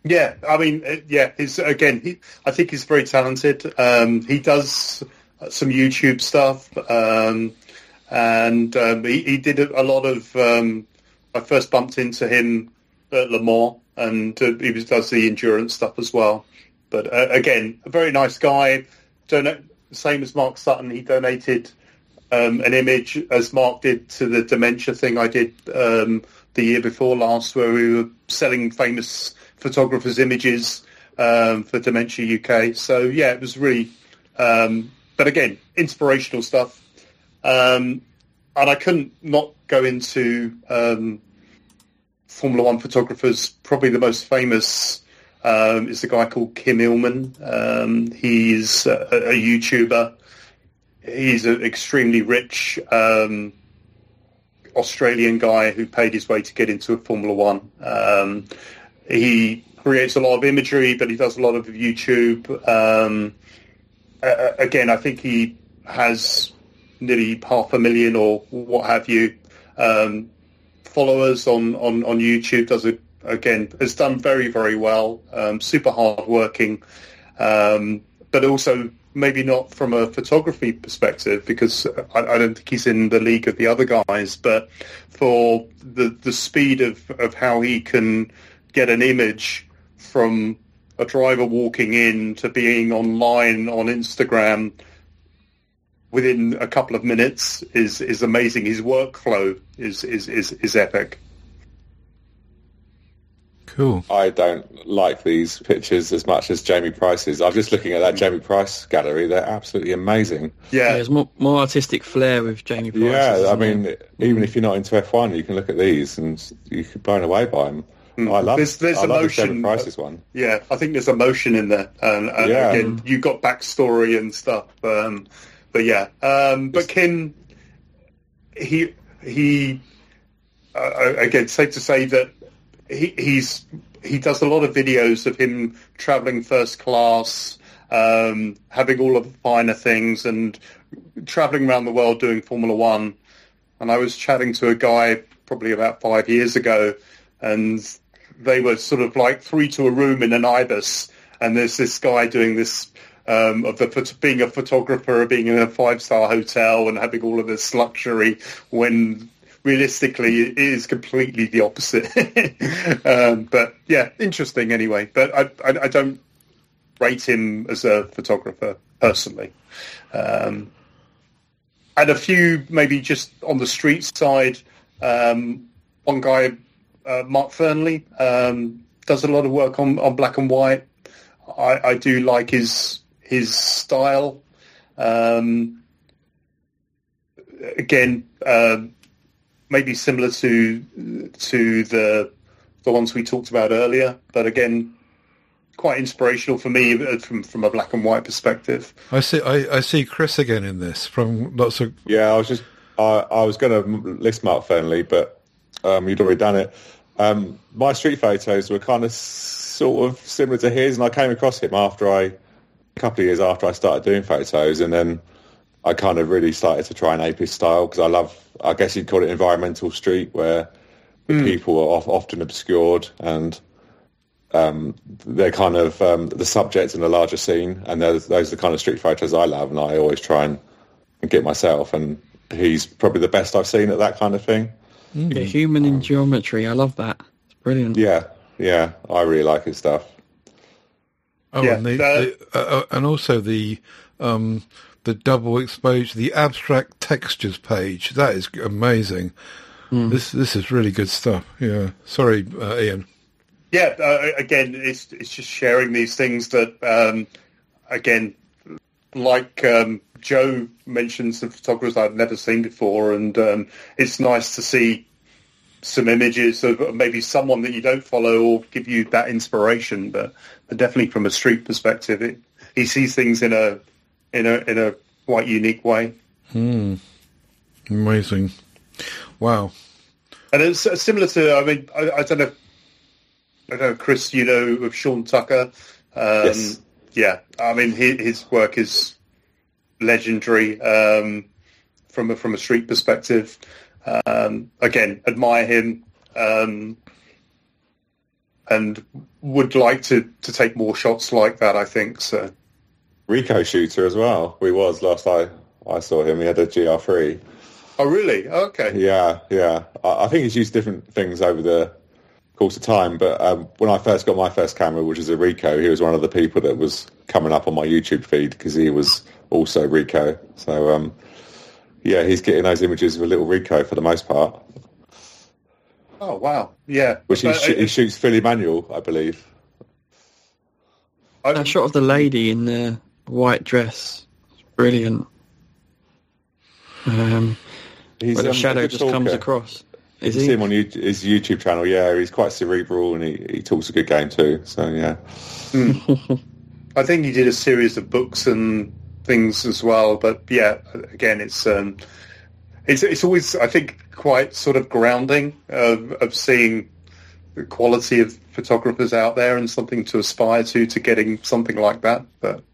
Yeah, I mean, uh, yeah, he's again. He, I think he's very talented. Um, he does some YouTube stuff, um, and um, he, he did a lot of. Um, I first bumped into him at Le Mans, and uh, he was, does the endurance stuff as well. But uh, again, a very nice guy. Donate, same as Mark Sutton. He donated um, an image, as Mark did, to the dementia thing I did um, the year before last, where we were selling famous photographers' images um, for Dementia U K. So yeah, it was really, um, but again, inspirational stuff. Um, and I couldn't not go into um, Formula One photographers. Probably the most famous um, is a guy called Kim Illman. Um, he's a, a YouTuber. He's an extremely rich um, Australian guy who paid his way to get into Formula One. Um, He creates a lot of imagery, but he does a lot of YouTube. Um, uh, again, I think he has nearly half a million or what have you um, followers on, on, on YouTube. Does it again? Has done very very well. Um, super hard working, um, but also maybe not from a photography perspective, because I, I don't think he's in the league of the other guys. But for the the speed of, of how he can get an image from a driver walking in to being online on Instagram within a couple of minutes is, is amazing. His workflow is, is, is, is epic. Cool. I don't like these pictures as much as Jamie Price's. I'm just looking at that Jamie Price gallery. They're absolutely amazing. Yeah. Yeah, there's more, more artistic flair with Jamie Price. Yeah, I mean, there? even if you're not into F one, you can look at these and you could be blown away by them. Mm. I love, there's, there's I love emotion. the Jamie Price's one. Yeah, I think there's emotion in there. And, and yeah. again, you've got backstory and stuff. Um, but yeah, um, but Kim, he, he uh, again, safe to say that he, he's he does a lot of videos of him traveling first class, um, having all of the finer things, and traveling around the world doing Formula One. And I was chatting to a guy probably about five years ago, and they were sort of like three to a room in an Ibis, and there's this guy doing this um, of the being a photographer, being in a five-star hotel, and having all of this luxury, when realistically it is completely the opposite. um, but yeah, interesting anyway. But I, I, I don't rate him as a photographer personally. Um, and a few maybe just on the street side. Um, one guy, uh, Mark Fernley, um, does a lot of work on, on black and white. I, I do like his his style. Um, again, uh, maybe similar to to the the ones we talked about earlier, but again, quite inspirational for me from from a black and white perspective. I see. I, I see Chris again in this from lots of. Yeah, I was just. I, I was going to list Mark Fernley, but um, you'd already done it. Um, my street photos were kind of sort of similar to his, and I came across him after I, a couple of years after I started doing photos, and then I kind of really started to try and ape his style, because I love, I guess you'd call it environmental street, where the mm. people are often obscured, and um, they're kind of um, the subject in the larger scene, and those, those are the kind of street photos I love, and I always try and, and get myself, and he's probably the best I've seen at that kind of thing. Mm. Yeah, human in geometry, I love that. It's brilliant. Yeah, yeah, I really like his stuff. Oh, yeah, and, the, that... the, uh, and also the um, the double exposure, the abstract textures page. That is amazing. Mm. This this is really good stuff. Yeah. Sorry, uh, Ian. Yeah. Uh, again, it's it's just sharing these things that, um, again, like um, Joe mentioned, some photographers I've never seen before, and um, it's nice to see some images of maybe someone that you don't follow or give you that inspiration. But, but definitely from a street perspective, it, he sees things in a in a in a quite unique way. Hmm. Amazing. Wow. And it's similar to, I mean, I, I don't know, I don't know, Chris, you know, of Sean Tucker. Um, yes. Yeah, I mean, his, his work is legendary um, from a, from a street perspective. Um, again, admire him. Um, and would like to, to take more shots like that, I think. So Ricoh shooter as well. We was last I I saw him. He had a G R three. Oh, really? Okay. Yeah, yeah. I, I think he's used different things over the course of time. But um, when I first got my first camera, which is a Ricoh, he was one of the people that was coming up on my YouTube feed because he was also Ricoh. So um, yeah, he's getting those images with a little Ricoh for the most part. Oh wow! Yeah, which he, but, sh- he shoots fully manual, I believe. That shot of the lady in the white dress, brilliant. Um, He's, where the um, shadow a good just comes talker. across. Is You he? see him on you- his YouTube channel. Yeah, he's quite cerebral and he, he talks a good game too. So yeah, I think he did a series of books and things as well. But yeah, again, it's um, it's it's always, I think, quite sort of grounding of, of seeing the quality of photographers out there and something to aspire to, to getting something like that. But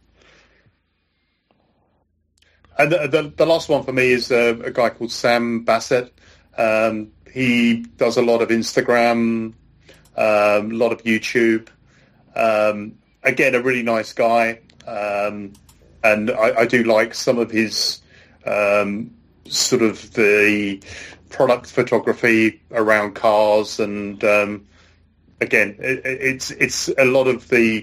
and the, the, the last one for me is uh, a guy called Sam Bassett. Um, he does a lot of Instagram, um, a lot of YouTube. Um, again, a really nice guy. Um, and I, I do like some of his um, sort of the product photography around cars. And um, again, it, it's it's a lot of the,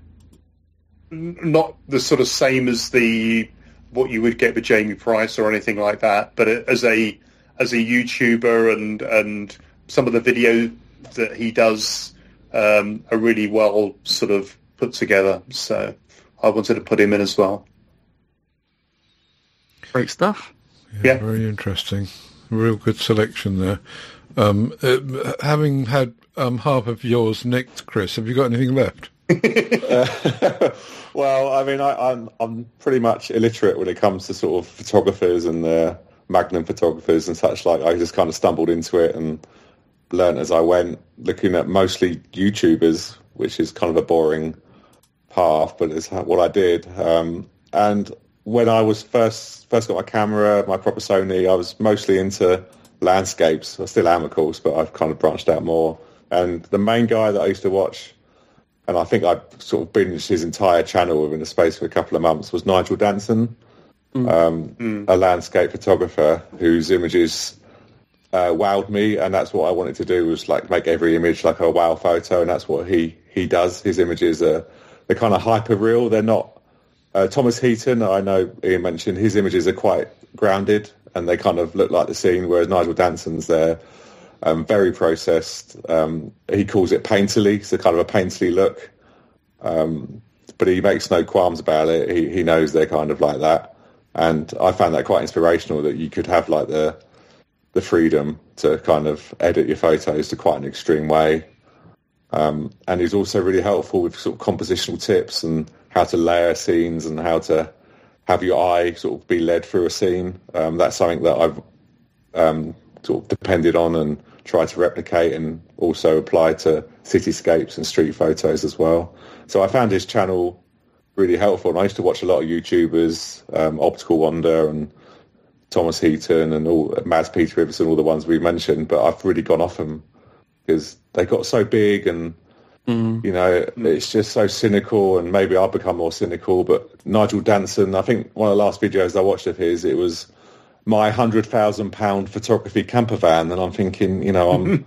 not the sort of same as the what you would get with Jamie Price or anything like that, but as a as a YouTuber and and some of the video that he does um, are really well sort of put together. So I wanted to put him in as well. Great stuff. Yeah, Yeah. very interesting. Real good selection there. Um, uh, having had um, half of yours nicked, Chris, have you got anything left? uh, well, I mean, I, I'm I'm pretty much illiterate when it comes to sort of photographers and the Magnum photographers and such like. I just kind of stumbled into it and learned as I went, looking at mostly YouTubers, which is kind of a boring path, but it's what I did. Um, and when I was first first got my camera, my proper Sony, I was mostly into landscapes. I still am, of course, but I've kind of branched out more. And the main guy that I used to watch, and I think I sort of binged his entire channel within the space of a couple of months, was Nigel Danson, mm. Um, mm. a landscape photographer whose images uh, wowed me, and that's what I wanted to do, was like make every image like a wow photo, and that's what he, he does. His images are they're kind of hyper real. They're not. Uh, Thomas Heaton, I know Ian mentioned, his images are quite grounded and they kind of look like the scene, whereas Nigel Danson's they're um, very processed. Um, he calls it painterly, so kind of a painterly look. Um, but he makes no qualms about it. He, he knows they're kind of like that. And I found that quite inspirational, that you could have like the the freedom to kind of edit your photos to quite an extreme way. Um, and he's also really helpful with sort of compositional tips and how to layer scenes and how to have your eye sort of be led through a scene. Um, that's something that I've um, sort of depended on and tried to replicate, and also apply to cityscapes and street photos as well. So I found his channel really helpful, and I used to watch a lot of YouTubers, um, Optical Wonder and Thomas Heaton and all Mads Peter Iverson, all the ones we mentioned, but I've really gone off them because they got so big and Mm. you know, it's just so cynical, and maybe I've become more cynical. But Nigel Danson, I think one of the last videos I watched of his, it was my hundred thousand pound photography camper van, and I'm thinking, you know, I'm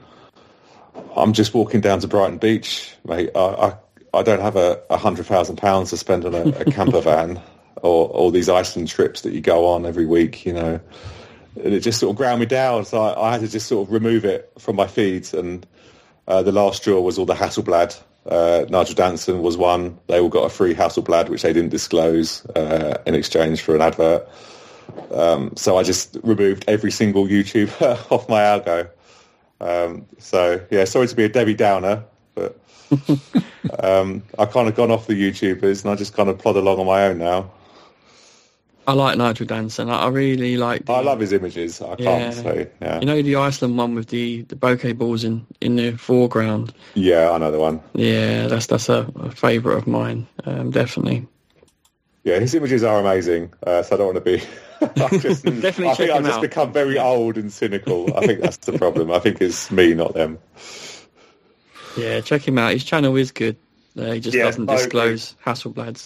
I'm just walking down to Brighton Beach, mate. I I, I don't have a, a hundred thousand pounds to spend on a, a camper van or all these Iceland trips that you go on every week, you know. And it just sort of ground me down, so I, I had to just sort of remove it from my feeds. And Uh, the last straw was all the Hasselblad. Uh, Nigel Danson was one. They all got a free Hasselblad, which they didn't disclose uh, in exchange for an advert. Um, so I just removed every single YouTuber off my algo. Um, so, yeah, sorry to be a Debbie Downer, but um, I've kind of gone off the YouTubers and I just kind of plod along on my own now. I like Nigel Danson. I, I really like... The, I love his images. I yeah. can't say, yeah. You know the Iceland one with the, the bokeh balls in, in the foreground? Yeah, I know the one. Yeah, that's that's a, a favourite of mine, um, definitely. Yeah, his images are amazing, uh, so I don't want to be... I, just, definitely I think I've just out. become very old and cynical. I think that's the problem. I think it's me, not them. Yeah, check him out. His channel is good. Uh, he just Yeah, doesn't I disclose Hasselblads.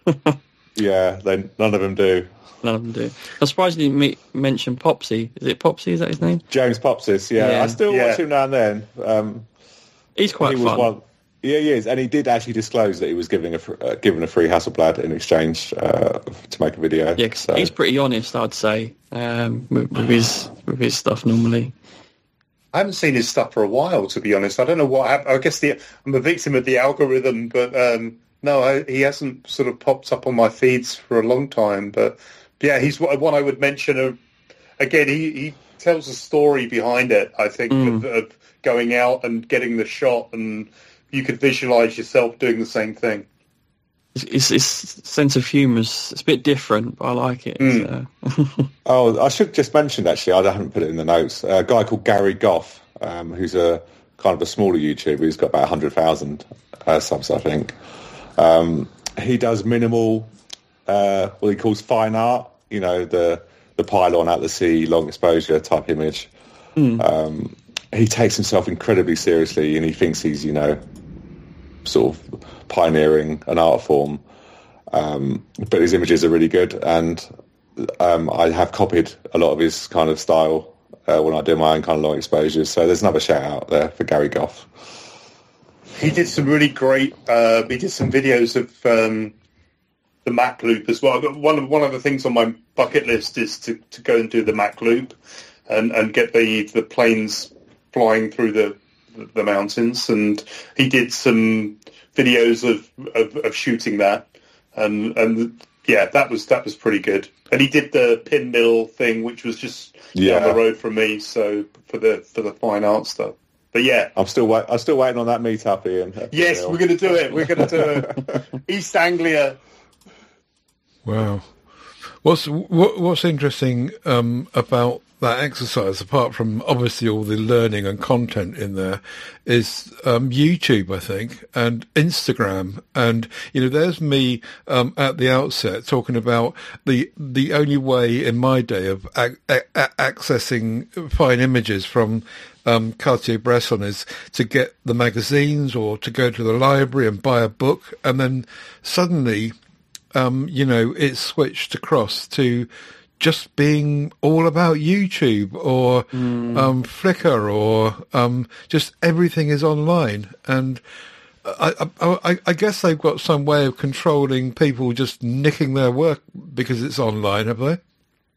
Yeah, they, none of them do. None of them do. I'm surprised you didn't me- mention Popsy. Is it Popsy? Is that his name? James Popsis, yeah. Yeah. I still Yeah. watch him now and then. Um, He's quite he was fun. one. Yeah, he is, and he did actually disclose that he was giving a fr- uh, given a free Hasselblad in exchange uh, to make a video. Yeah, 'cause So- he's pretty honest, I'd say, um, with, with his with his stuff normally. I haven't seen his stuff for a while, to be honest. I don't know what happened. I guess the, I'm a victim of the algorithm, but um, no, I, he hasn't sort of popped up on my feeds for a long time. But yeah, he's one one I would mention. Uh, again, he, he tells a story behind it, I think, Mm. of, of going out and getting the shot, and you could visualize yourself doing the same thing. His, his sense of humour is it's a bit different, but I like it. Mm. So. Oh, I should just mention, actually, I haven't put it in the notes, a guy called Gary Goff, um, who's a kind of a smaller YouTuber. He's got about one hundred thousand uh, subs, I think. Um, he does minimal, uh, what he calls fine art, you know, the, the pylon out the sea, long exposure type image. Mm. Um, he takes himself incredibly seriously, and he thinks he's, you know, sort of pioneering an art form. Um, but his images are really good, and um, I have copied a lot of his kind of style uh, when I do my own kind of long exposures. So there's another shout out there for Gary Goff. He did some really great. Uh, he did some videos of um, the Mac Loop as well. One of one of the things on my bucket list is to, to go and do the Mac Loop, and, and get the the planes flying through the the mountains. And he did some videos of, of, of shooting that, and and yeah, that was that was pretty good. And he did the pin mill thing, which was just Yeah. down the road from me. So for the for the fine art stuff. But yeah, I'm still wait- I'm still waiting on that meetup, Ian. yes, we're going to do it. We're going to do it. East Anglia. Wow. What's what, what's interesting um, about that exercise, apart from obviously all the learning and content in there, is um, YouTube, I think, and Instagram. And you know, there's me um, at the outset talking about the the only way in my day of ac- a- accessing fine images from um, Cartier-Bresson is to get the magazines or to go to the library and buy a book, and then suddenly. Um, you know, it's switched across to just being all about YouTube or mm. um, Flickr or um, just everything is online. And I, I, I guess they've got some way of controlling people just nicking their work because it's online, have they?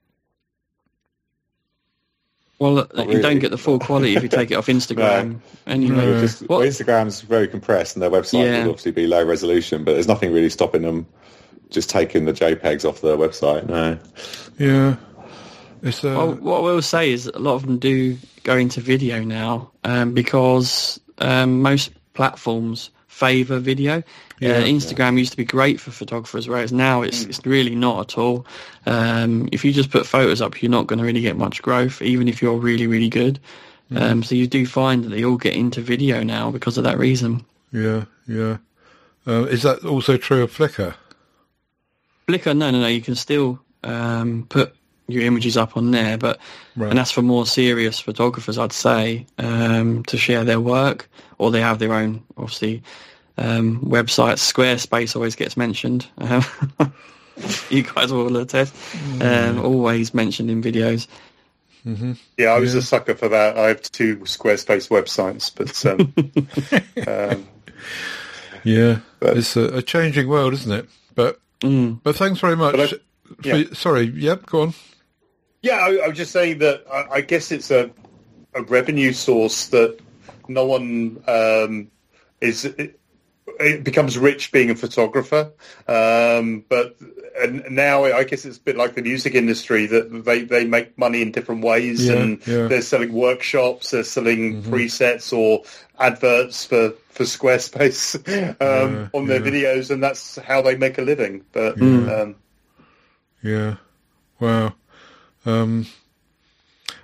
Well, Not you really. don't get the full quality if you take it off Instagram. No. Anyway, No, just, What- Instagram's very compressed, and their website Yeah. will obviously be low resolution, but there's nothing really stopping them just taking the JPEGs off their website. No. Yeah. It's, uh, Well, what I will say is a lot of them do go into video now um, because um, most platforms favour video. Yeah, uh, Instagram used to be great for photographers, whereas now it's it's really not at all. Um, if you just put photos up, you're not going to really get much growth, even if you're really, really good. Mm. Um, so you do find that they all get into video now because of that reason. yeah, yeah. Uh, is that also true of Flickr? Flickr, no, no, no. You can still um, put your images up on there, but Right. and that's for more serious photographers, I'd say, um, to share their work, or they have their own, obviously, um, websites. Squarespace always gets mentioned. Um, you guys will attest. Um, always mentioned in videos. Mm-hmm. Yeah, I was Yeah. a sucker for that. I have two Squarespace websites, but um, um, Yeah, But- it's a, a changing world, isn't it? But Mm. but thanks very much. But I- yeah. For, sorry, yep, go on. yeah, I, I was just saying that I, I guess it's a, a revenue source that no one um, is. It, it becomes rich being a photographer, um, but and now I guess it's a bit like the music industry that they, they make money in different ways, Yeah, and yeah. they're selling workshops, they're selling Mhm. presets or adverts for, for Squarespace um, Yeah, on their yeah. videos, and that's how they make a living. But Yeah. um, Yeah, wow. Um,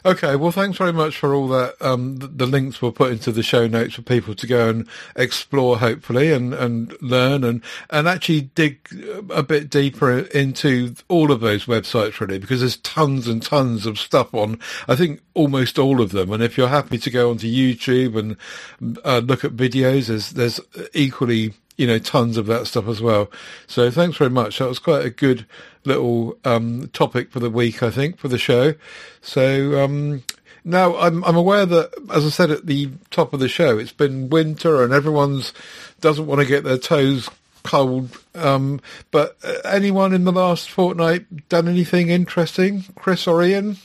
Okay, well, thanks very much for all that. Um, the, the links we'll put into the show notes for people to go and explore, hopefully, and, and learn and, and actually dig a bit deeper into all of those websites, really, because there's tons and tons of stuff on, I think, almost all of them. And if you're happy to go onto YouTube and uh, look at videos, there's, there's equally, you know, tons of that stuff as well. So thanks very much. That was quite a good little um, topic for the week, I think, for the show. So um, now I'm, I'm aware that, as I said at the top of the show, it's been winter and everyone's doesn't want to get their toes cold. Um, but uh, anyone in the last fortnight done anything interesting? Chris or Ian?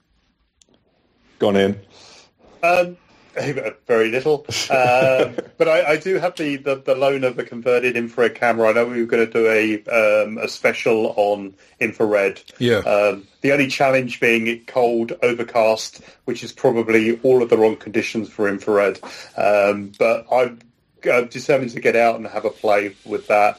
Gone in. Um, very little, uh, but I, I do have the, the, the loan of a converted infrared camera. I know we were going to do a um, a special on infrared. Yeah. Um, the only challenge being it cold, overcast, which is probably all of the wrong conditions for infrared. Um, but I'm uh, determined to get out and have a play with that.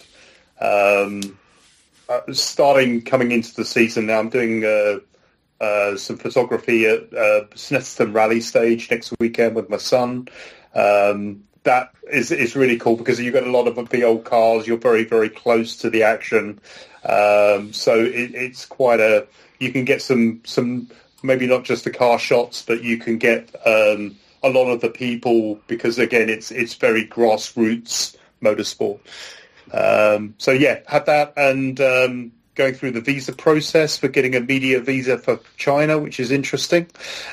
Um, uh, starting coming into the season now, I'm doing. Uh, Uh, some photography at uh, Snetterton Rally Stage next weekend with my son. Um, that is is really cool because you've got a lot of the old cars. You're very, very close to the action. Um, so it, it's quite a... You can get some, some maybe not just the car shots, but you can get um, a lot of the people because, again, it's it's very grassroots motorsport. Um, so, yeah, had that and... Um, going through the visa process for getting a media visa for China, which is interesting,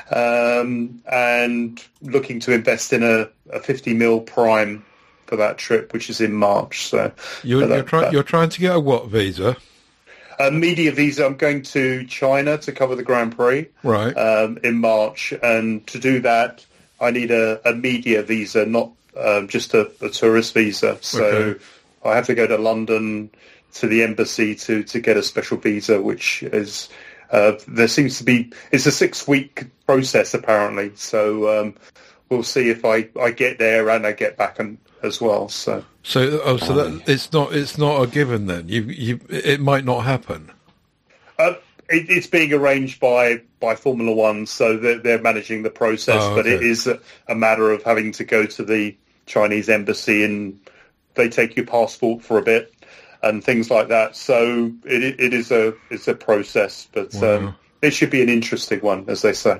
um, and looking to invest in a, a fifty mil prime for that trip, which is in March. So you're, that, you're, try, you're trying to get a what visa? A media visa. I'm going to China to cover the Grand Prix right. um, in March, and to do that, I need a, a media visa, not um, just a, a tourist visa. So okay. I have to go to London to the embassy to, to get a special visa, which is, uh, there seems to be, it's a six week process apparently. So, um, we'll see if I, I get there and I get back and, as well. So, so, oh, so that it's not, it's not a given then. You, you, it might not happen. Uh, it, it's being arranged by, by Formula One. So they're, they're managing the process, oh, okay. but it is a, a matter of having to go to the Chinese embassy and they take your passport for a bit. And things like that. So it it is a it's a process, but wow. um, it should be an interesting one, as they say.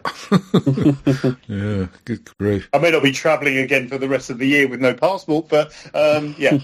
Yeah, good grief. I may not be travelling again for the rest of the year with no passport, but um, yeah.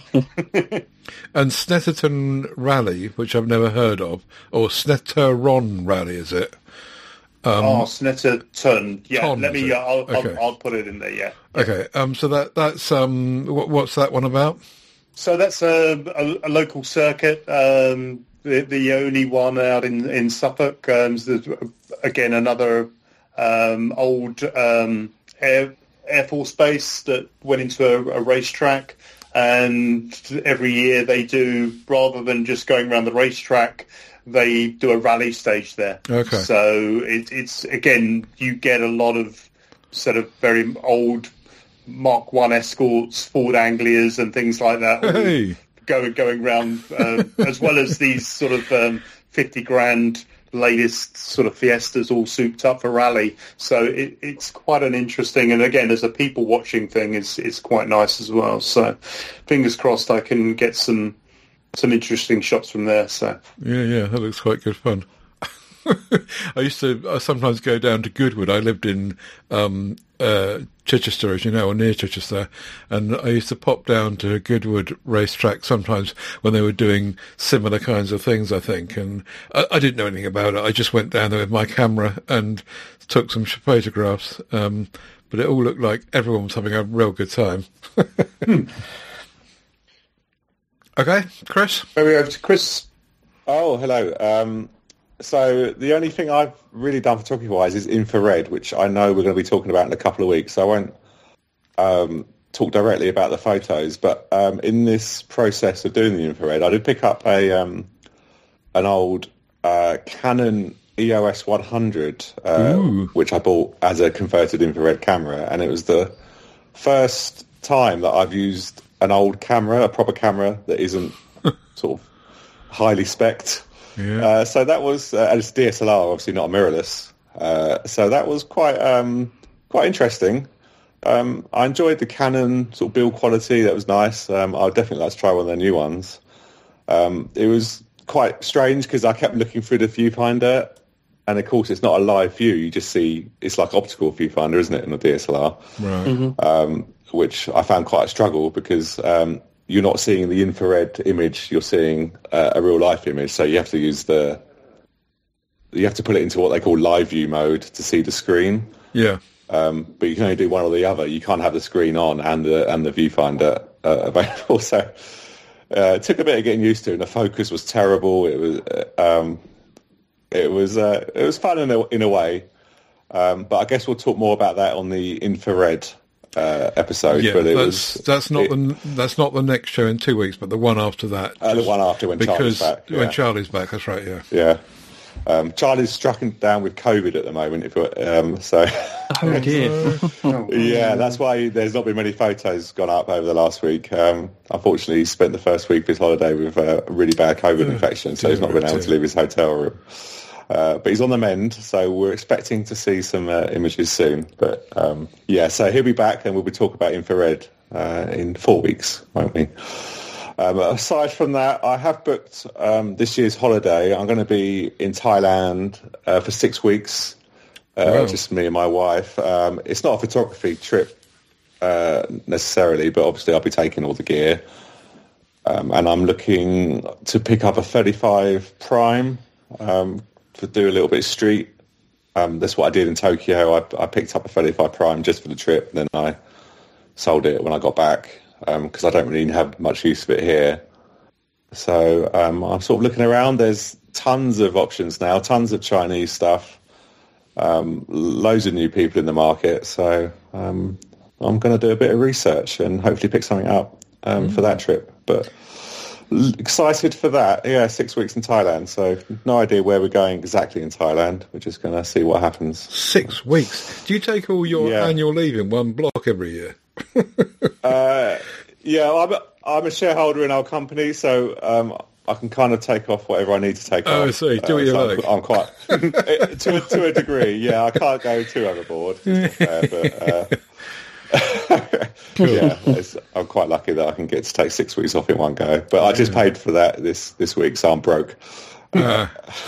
And Snetterton Rally, which I've never heard of, or Snetteron Rally, is it? Um, oh, Snetterton. Yeah, Ton, let me. Uh, I'll, okay. I'll I'll put it in there. Yeah. Okay. Um. So that that's um. What, what's that one about? So that's a, a, a local circuit, um, the, the only one out in, in Suffolk. Um, so again, another um, old um, air, Air Force base that went into a, a racetrack. And every year they do, rather than just going around the racetrack, they do a rally stage there. Okay. So it, it's, again, you get a lot of sort of very old Mark One Escorts, Ford Anglias, and things like that, hey. going going around, uh, as well as these sort of um, fifty grand latest sort of Fiestas, all souped up for rally. So it, it's quite an interesting, and again, as a people watching thing, it's it's quite nice as well. So fingers crossed, I can get some some interesting shots from there. So yeah, yeah, that looks quite good fun. I used to I sometimes go down to Goodwood. I lived in um, uh, Chichester, as you know, or near Chichester, and I used to pop down to Goodwood racetrack sometimes when they were doing similar kinds of things, I think. And I, I didn't know anything about it. I just went down there with my camera and took some photographs. Um, but it all looked like everyone was having a real good time. hmm. Okay, Chris? Maybe over to Chris. Oh, hello. Um, so the only thing I've really done photography-wise is infrared, which I know we're going to be talking about in a couple of weeks. So I won't um, talk directly about the photos. But um, in this process of doing the infrared, I did pick up a um, an old uh, Canon E O S one hundred, uh, which I bought as a converted infrared camera. And it was the first time that I've used an old camera, a proper camera that isn't sort of highly spec'd. Yeah. Uh, so that was, uh, and it's D S L R, obviously not a mirrorless. Uh, so that was quite um, quite interesting. Um, I enjoyed the Canon sort of build quality. That was nice. Um, I'd definitely like to try one of their new ones. Um, it was quite strange because I kept looking through the viewfinder, and of course it's not a live view. You just see, it's like optical viewfinder, isn't it, in a D S L R? Right. Mm-hmm. Um, which I found quite a struggle because um, you're not seeing the infrared image, you're seeing uh, a real life image. So you have to use the, you have to put it into what they call live view mode to see the screen. Yeah. Um, but you can only do one or the other. You can't have the screen on and the and the viewfinder uh, available. So uh, it took a bit of getting used to, and the focus was terrible. It was uh, um, it was uh, it was fun in a, in a way, um, but I guess we'll talk more about that on the infrared uh, episode. Yeah, but it that's was that's not it, the that's not the next show in two weeks, but the one after that. uh, the one after when because Charlie's back. Yeah. when Charlie's back, that's right. Yeah. yeah. Um, Charlie's struck down with COVID at the moment. If it, um, so. Oh dear. Yeah, that's why there's not been many photos gone up over the last week. Um, unfortunately, he spent the first week of his holiday with uh, a really bad COVID infection, so he's not been able to leave his hotel room. Uh, but he's on the mend, so we're expecting to see some uh, images soon. But um, yeah, so he'll be back, and we'll be talking about infrared uh, in four weeks, won't we? Um, aside from that, I have booked um, this year's holiday. I'm going to be in Thailand uh, for six weeks. Uh, Wow. Just me and my wife. Um, it's not a photography trip uh, necessarily, but obviously I'll be taking all the gear. Um, and I'm looking to pick up a thirty-five Prime um, to do a little bit of street. Um, that's what I did in Tokyo. I, I picked up a thirty-five Prime just for the trip, and then I sold it when I got back because um, I don't really have much use of it here. So um, I'm sort of looking around. There's tons of options now, tons of Chinese stuff. Um, loads of new people in the market, so um, I'm going to do a bit of research and hopefully pick something up um, mm. for that trip. But l- excited for that. Yeah, six weeks in Thailand, so no idea where we're going exactly in Thailand. We're just going to see what happens. Six weeks. Do you take all your Yeah. annual leave in one block every year? uh, yeah, I'm a, I'm a shareholder in our company, so um, I can kind of take off whatever I need to take Oh, off. I see. Do what you so like. I'm, I'm quite to a, to a degree. Yeah, I can't go too overboard. To be fair, but uh, yeah, it's, I'm quite lucky that I can get to take six weeks off in one go. But I just paid for that this this week, so I'm broke. Uh,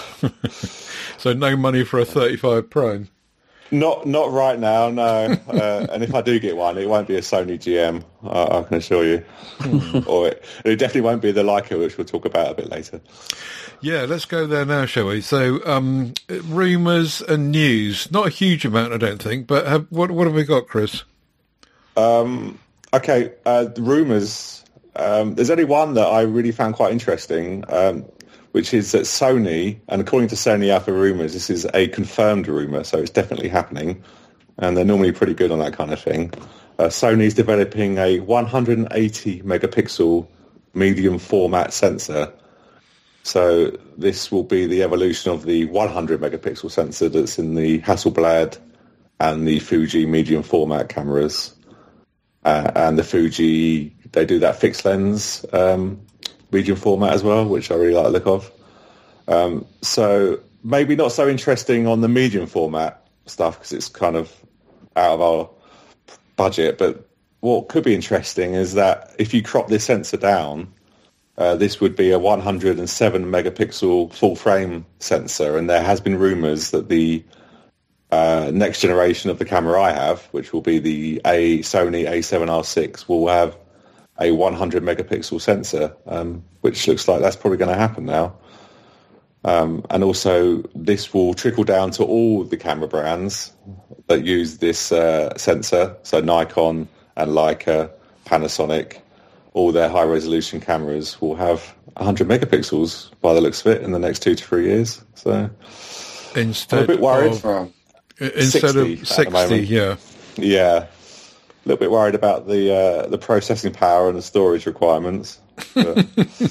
so no money for a thirty-five Prime. Not not right now, no. Uh, and if I do get one, it won't be a Sony G M, I, I can assure you. Or it, it definitely won't be the Leica, which we'll talk about a bit later. Yeah, let's go there now, shall we? So, um, rumours and news. Not a huge amount, I don't think, but have, what what have we got, Chris? Um, okay, uh, the rumours. Um, there's only one that I really found quite interesting, um, which is that Sony, and according to Sony Alpha Rumours, this is a confirmed rumour, so it's definitely happening, and they're normally pretty good on that kind of thing. Uh, Sony's developing a one hundred eighty megapixel medium format sensor. So this will be the evolution of the one hundred megapixel sensor that's in the Hasselblad and the Fuji medium format cameras. Uh, and the Fuji, they do that fixed lens um, medium format as well, which I really like the look of. Um, so maybe not so interesting on the medium format stuff because it's kind of out of our budget. But what could be interesting is that if you crop this sensor down, uh, this would be a one hundred seven megapixel full frame sensor. And there has been rumours that the uh, next generation of the camera I have, which will be the A Sony A seven R six, will have a one hundred megapixel sensor, um, which looks like that's probably going to happen now. Um, and also, this will trickle down to all the camera brands that use this uh, sensor. So Nikon and Leica, Panasonic, all their high-resolution cameras will have one hundred megapixels by the looks of it in the next two to three years. So Instead I'm a bit worried. Of, instead of sixty, yeah. Yeah. A little bit worried about the uh, the processing power and the storage requirements. But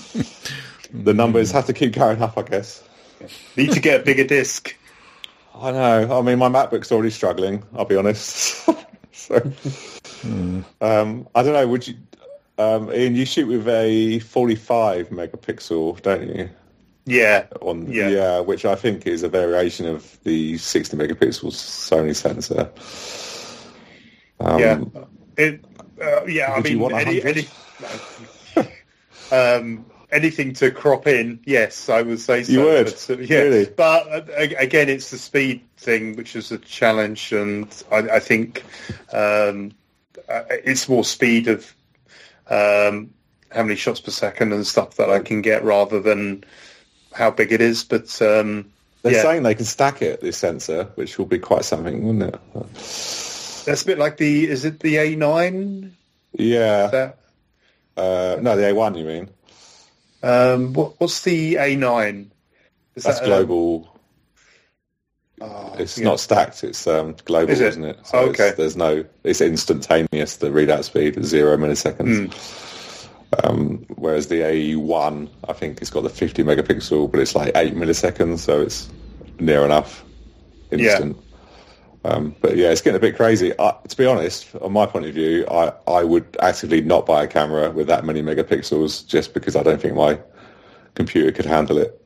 the numbers have to keep going up, I guess. Need to get a bigger disc. I know. I mean, my MacBook's already struggling, I'll be honest. so, hmm. um, I don't know. Would you, um, Ian, you shoot with a forty-five megapixel, don't you? Yeah, on yeah. yeah, which I think is a variation of the sixty megapixel Sony sensor. Um, yeah, it, uh, yeah. I would you mean, want any, one hundred? any, no. um, anything to crop in, yes, I would say so. You would, but, uh, yeah. really? But uh, again, it's the speed thing which is a challenge, and I, I think um, uh, it's more speed of um, how many shots per second and stuff that I can get rather than how big it is. But um, they're yeah. saying they can stack it, this sensor, which will be quite something, wouldn't it? That's a bit like the, is it the A nine? Yeah. That, Uh, no, the A one, you mean? um, what, what's the A nine? Is That's that, global. Um, oh, It's yeah. not stacked. It's um, global, Is it? isn't it? So Okay. it's, there's no. It's instantaneous. The readout speed is zero milliseconds. Mm. Um, whereas the A one, I think, it's got the fifty megapixel, but it's like eight milliseconds, so it's near enough instant. Yeah. Um, but yeah, it's getting a bit crazy. I, to be honest, on my point of view, I, I would actively not buy a camera with that many megapixels just because I don't think my computer could handle it.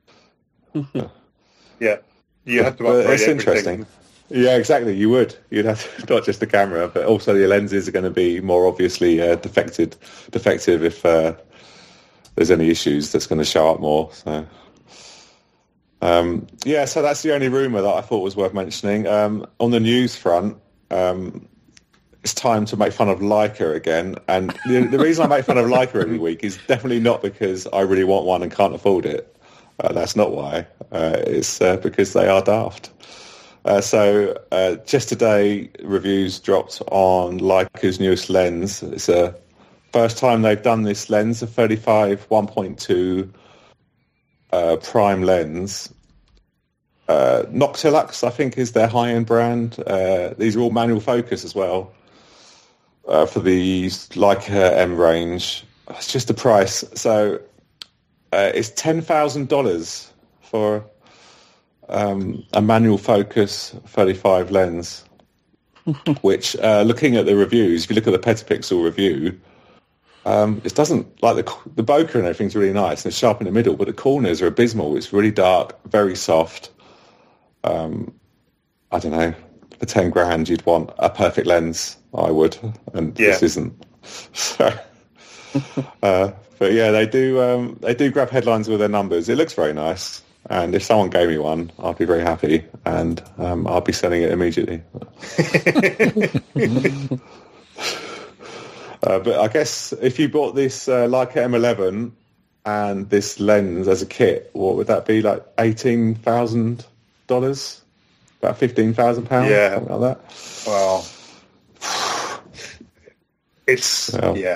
Yeah, you have to But upgrade it's everything. interesting. Yeah, exactly. You would. You'd have to, not just the camera, but also the lenses are going to be more obviously uh, defected, defective if uh, there's any issues. That's going to show up more. So, um, yeah. So that's the only rumor that I thought was worth mentioning. Um, on the news front, um, it's time to make fun of Leica again. And the, the reason I make fun of Leica every week is definitely not because I really want one and can't afford it. Uh, that's not why. Uh, it's uh, because they are daft. Uh, so uh, just today, reviews dropped on Leica's newest lens. It's the first time they've done this lens, a thirty-five one point two uh, prime lens. Uh, Noctilux, I think, is their high-end brand. Uh, these are all manual focus as well uh, for the Leica M range. It's just the price. So uh, it's ten thousand dollars for Um, a manual focus thirty-five lens, which, uh, looking at the reviews, if you look at the Petapixel review, um, it doesn't, like the the bokeh and everything's really nice and it's sharp in the middle, but the corners are abysmal. It's really dark, very soft. Um, I don't know, for ten grand you'd want a perfect lens, I would, and Yeah. this isn't. So, uh, but yeah, they do um, they do grab headlines with their numbers. It looks very nice. And if someone gave me one, I'd be very happy, and um, I'll be selling it immediately. uh, but I guess if you bought this uh, Leica M eleven and this lens as a kit, what would that be, like eighteen thousand dollars? About fifteen thousand pounds? Yeah. Something like that? Well, it's, Well. yeah.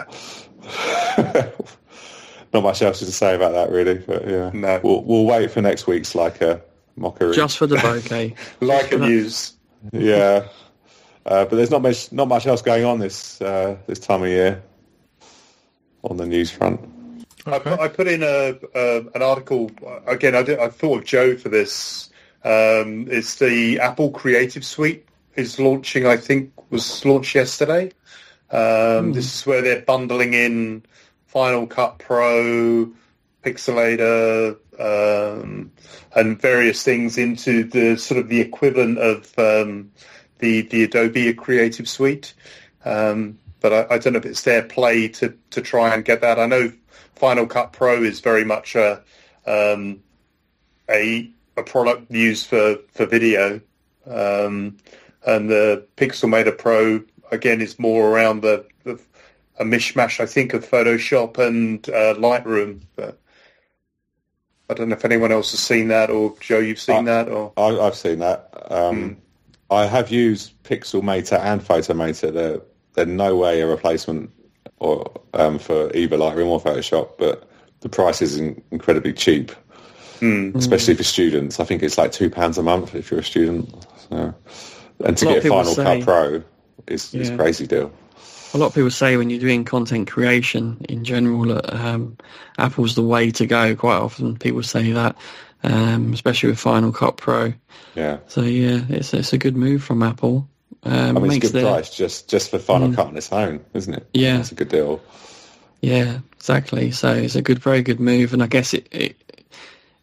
Not much else to say about that, really. But yeah, No. we'll, we'll wait for next week's Leica mockery. Just for the bokeh. Like a news. Yeah, uh, but there's not much not much else going on this uh, this time of year on the news front. I, put, I put in a, a an article again. I, did, I thought of Joe for this. Um, it's the Apple Creative Suite is launching. I think was launched yesterday. Um, mm. This is where they're bundling in Final Cut Pro, Pixelator, um, and various things into the sort of the equivalent of um, the the Adobe Creative Suite. Um, but I, I don't know if it's their play to, to try and get that. I know Final Cut Pro is very much a um, a, a product used for for video, um, and the Pixelmator Pro again is more around the, the a mishmash, I think, of Photoshop and uh, Lightroom. But I don't know if anyone else has seen that, or Joe, you've seen I, that, or I, I've seen that. Um, mm. I have used Pixelmator and Photomator. They're they're no way a replacement or um, for either Lightroom or Photoshop, but the price is in, incredibly cheap, mm. especially for students. I think it's like two pounds a month if you're a student. So, and to get Final say, Cut Pro is yeah. is a crazy deal. A lot of people say when you're doing content creation in general that um, Apple's the way to go. Quite often people say that, um, especially with Final Cut Pro. Yeah. So yeah, it's it's a good move from Apple. Um, I mean, it's a good their, price just, just for Final mm, Cut on its own, isn't it? Yeah. It's a good deal. Yeah, exactly. So it's a good, very good move, and I guess it, it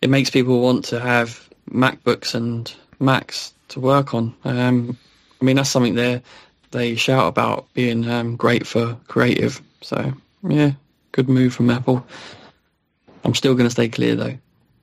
it makes people want to have MacBooks and Macs to work on. Um, I mean, that's something they they shout about being um, great for creative. So yeah, good move from Apple. I'm still going to stay clear though.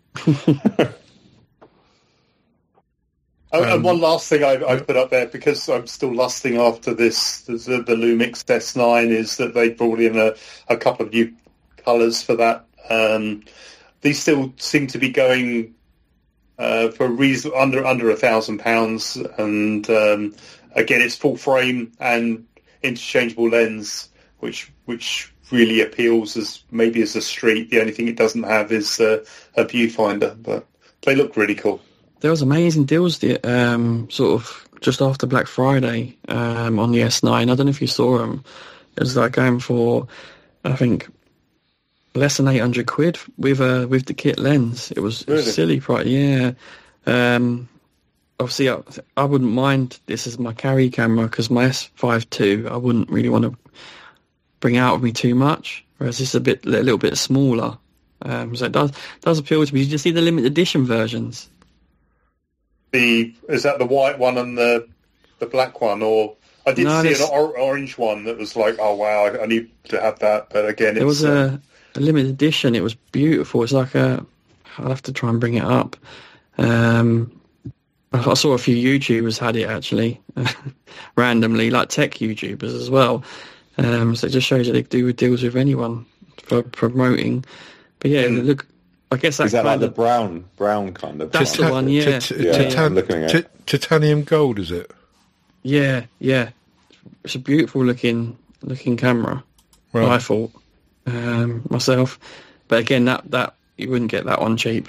Oh, Um, and one last thing I, I put up there, because I'm still lusting after this, the, the Lumix S nine, is that they brought in a, a couple of new colours for that. Um, these still seem to be going uh, for a reason under under a thousand pounds, and um, again, it's full frame and interchangeable lens, which which really appeals as maybe as a street. The only thing it doesn't have is uh, a viewfinder, but they look really cool. There was amazing deals the, um, sort of just after Black Friday um, on the S nine. I don't know if you saw them. It was like going for, I think, less than eight hundred quid with a with the kit lens. It was Really? a silly price. Yeah. Um, obviously, I, I wouldn't mind this as my carry camera because my S five two I wouldn't really want to bring out with me too much. Whereas this is a bit a little bit smaller. Um, so it does does appeal to me. Did you see the limited edition versions? The is that the white one and the the black one, or I did No, see an there's- or- orange one that was like, oh wow, I, I need to have that. But again, There it's was a, a limited edition. It was beautiful. It's like a. I'll have to try and bring it up. Um, I I saw a few YouTubers had it actually, randomly, like tech YouTubers as well. Um, so it just shows that they do deals with anyone for promoting. But yeah, Mm. look, I guess that Is that like kind the of brown, brown kind of? That's one? the one, yeah. Tit- Yeah, titan- I'm looking at tit- titanium gold, is it? yeah, yeah. It's a beautiful looking looking camera. Right. I thought um, myself, but again, that that you wouldn't get that one cheap.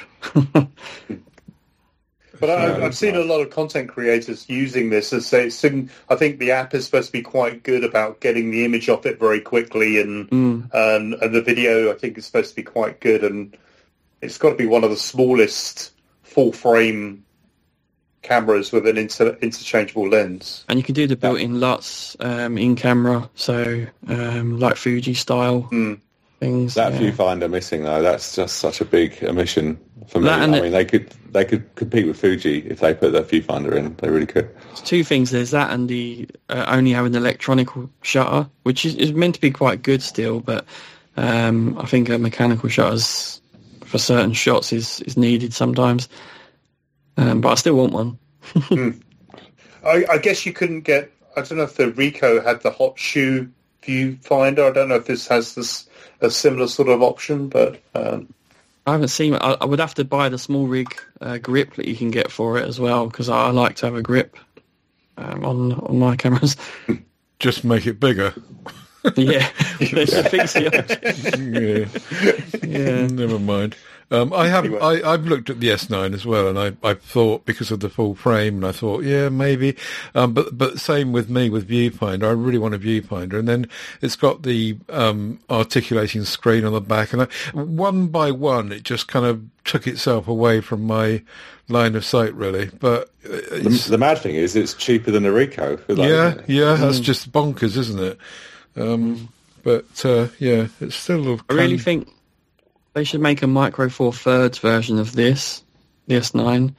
But I, Yeah, I've seen a lot of content creators using this as they soon. I think the app is supposed to be quite good about getting the image off it very quickly, and Mm. and, and the video I think is supposed to be quite good, and it's got to be one of the smallest full frame cameras with an inter- interchangeable lens. And you can do the built-in L U Ts um, in camera, so um, like Fuji style Mm. things. That yeah. viewfinder missing though, that's just such a big omission for me. That I and mean, it- they could they could compete with Fuji if they put that viewfinder in. They really could. There's two things. There's that and the uh, only having the electronic shutter, which is, is meant to be quite good still, but um, I think a mechanical shutters for certain shots is, is needed sometimes. Um, but I still want one. I, I guess you couldn't get. I don't know if the Ricoh had the hot shoe viewfinder. I don't know if this has this a similar sort of option, but um, I haven't seen it. I, I would have to buy the small rig uh, grip that you can get for it as well, because I, I like to have a grip um, on on my cameras. Just make it bigger. Yeah, there's a fix the option. Yeah. Yeah. Never mind. Um, I have Anyway. I, I've looked at the S nine as well, and I, I thought because of the full frame, and I thought yeah maybe, um, but but same with me with viewfinder. I really want a viewfinder, and then it's got the um, articulating screen on the back, and I, one by one it just kind of took itself away from my line of sight really. But The, it's, the mad thing is, it's cheaper than a Ricoh. Like, yeah, yeah, that's just bonkers, isn't it? Um, but uh, yeah, it's still. I really think they should make a Micro Four Thirds version of this, the S nine.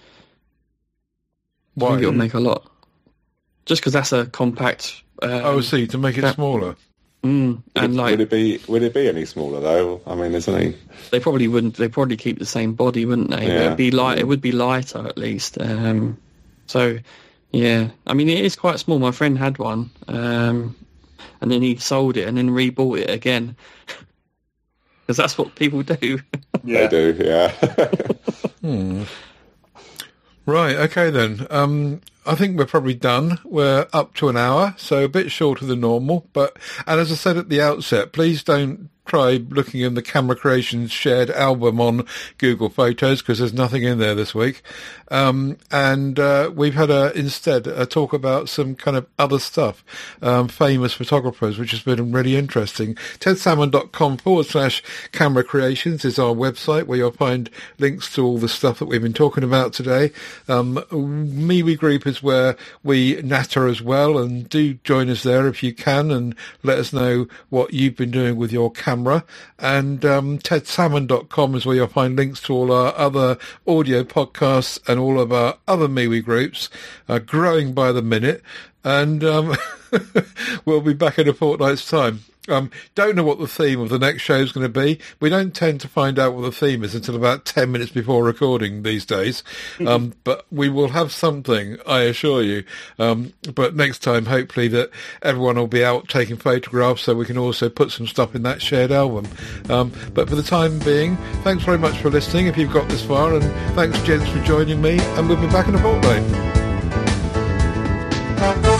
I Why? think it'll make a lot. Just because that's a compact. Um, Oh, I see. To make it that- smaller. mm, and would, like would it be would it be any smaller though? I mean, there's only they probably wouldn't. They probably keep the same body, wouldn't they? But Yeah. it'd be light. It would be lighter at least. Um, so, yeah. I mean, it is quite small. My friend had one, um, and then he sold it and then rebought it again because that's what people do. yeah. they do. Yeah. Hmm. Right, okay then. Um, I think we're probably done. We're up to an hour, so a bit shorter than normal. But and as I said at the outset, please don't try looking in the Camera Creations shared album on Google Photos because there's nothing in there this week. Um, and uh, we've had a, instead a talk about some kind of other stuff, um, famous photographers, which has been really interesting. tedsalmon.com forward slash camera creations is our website where you'll find links to all the stuff that we've been talking about today. Um, MeWe group is where we natter as well, and do join us there if you can and let us know what you've been doing with your camera camera, and um, ted salmon dot com is where you'll find links to all our other audio podcasts and all of our other MeWe groups, uh, growing by the minute, and um, we'll be back in a fortnight's time. Um, don't know what the theme of the next show is going to be. We don't tend to find out what the theme is until about ten minutes before recording these days. Um, but we will have something, I assure you. Um, but next time, hopefully that everyone will be out taking photographs so we can also put some stuff in that shared album. Um, but for the time being, thanks very much for listening if you've got this far, and thanks, gents, for joining me, and we'll be back in a fortnight.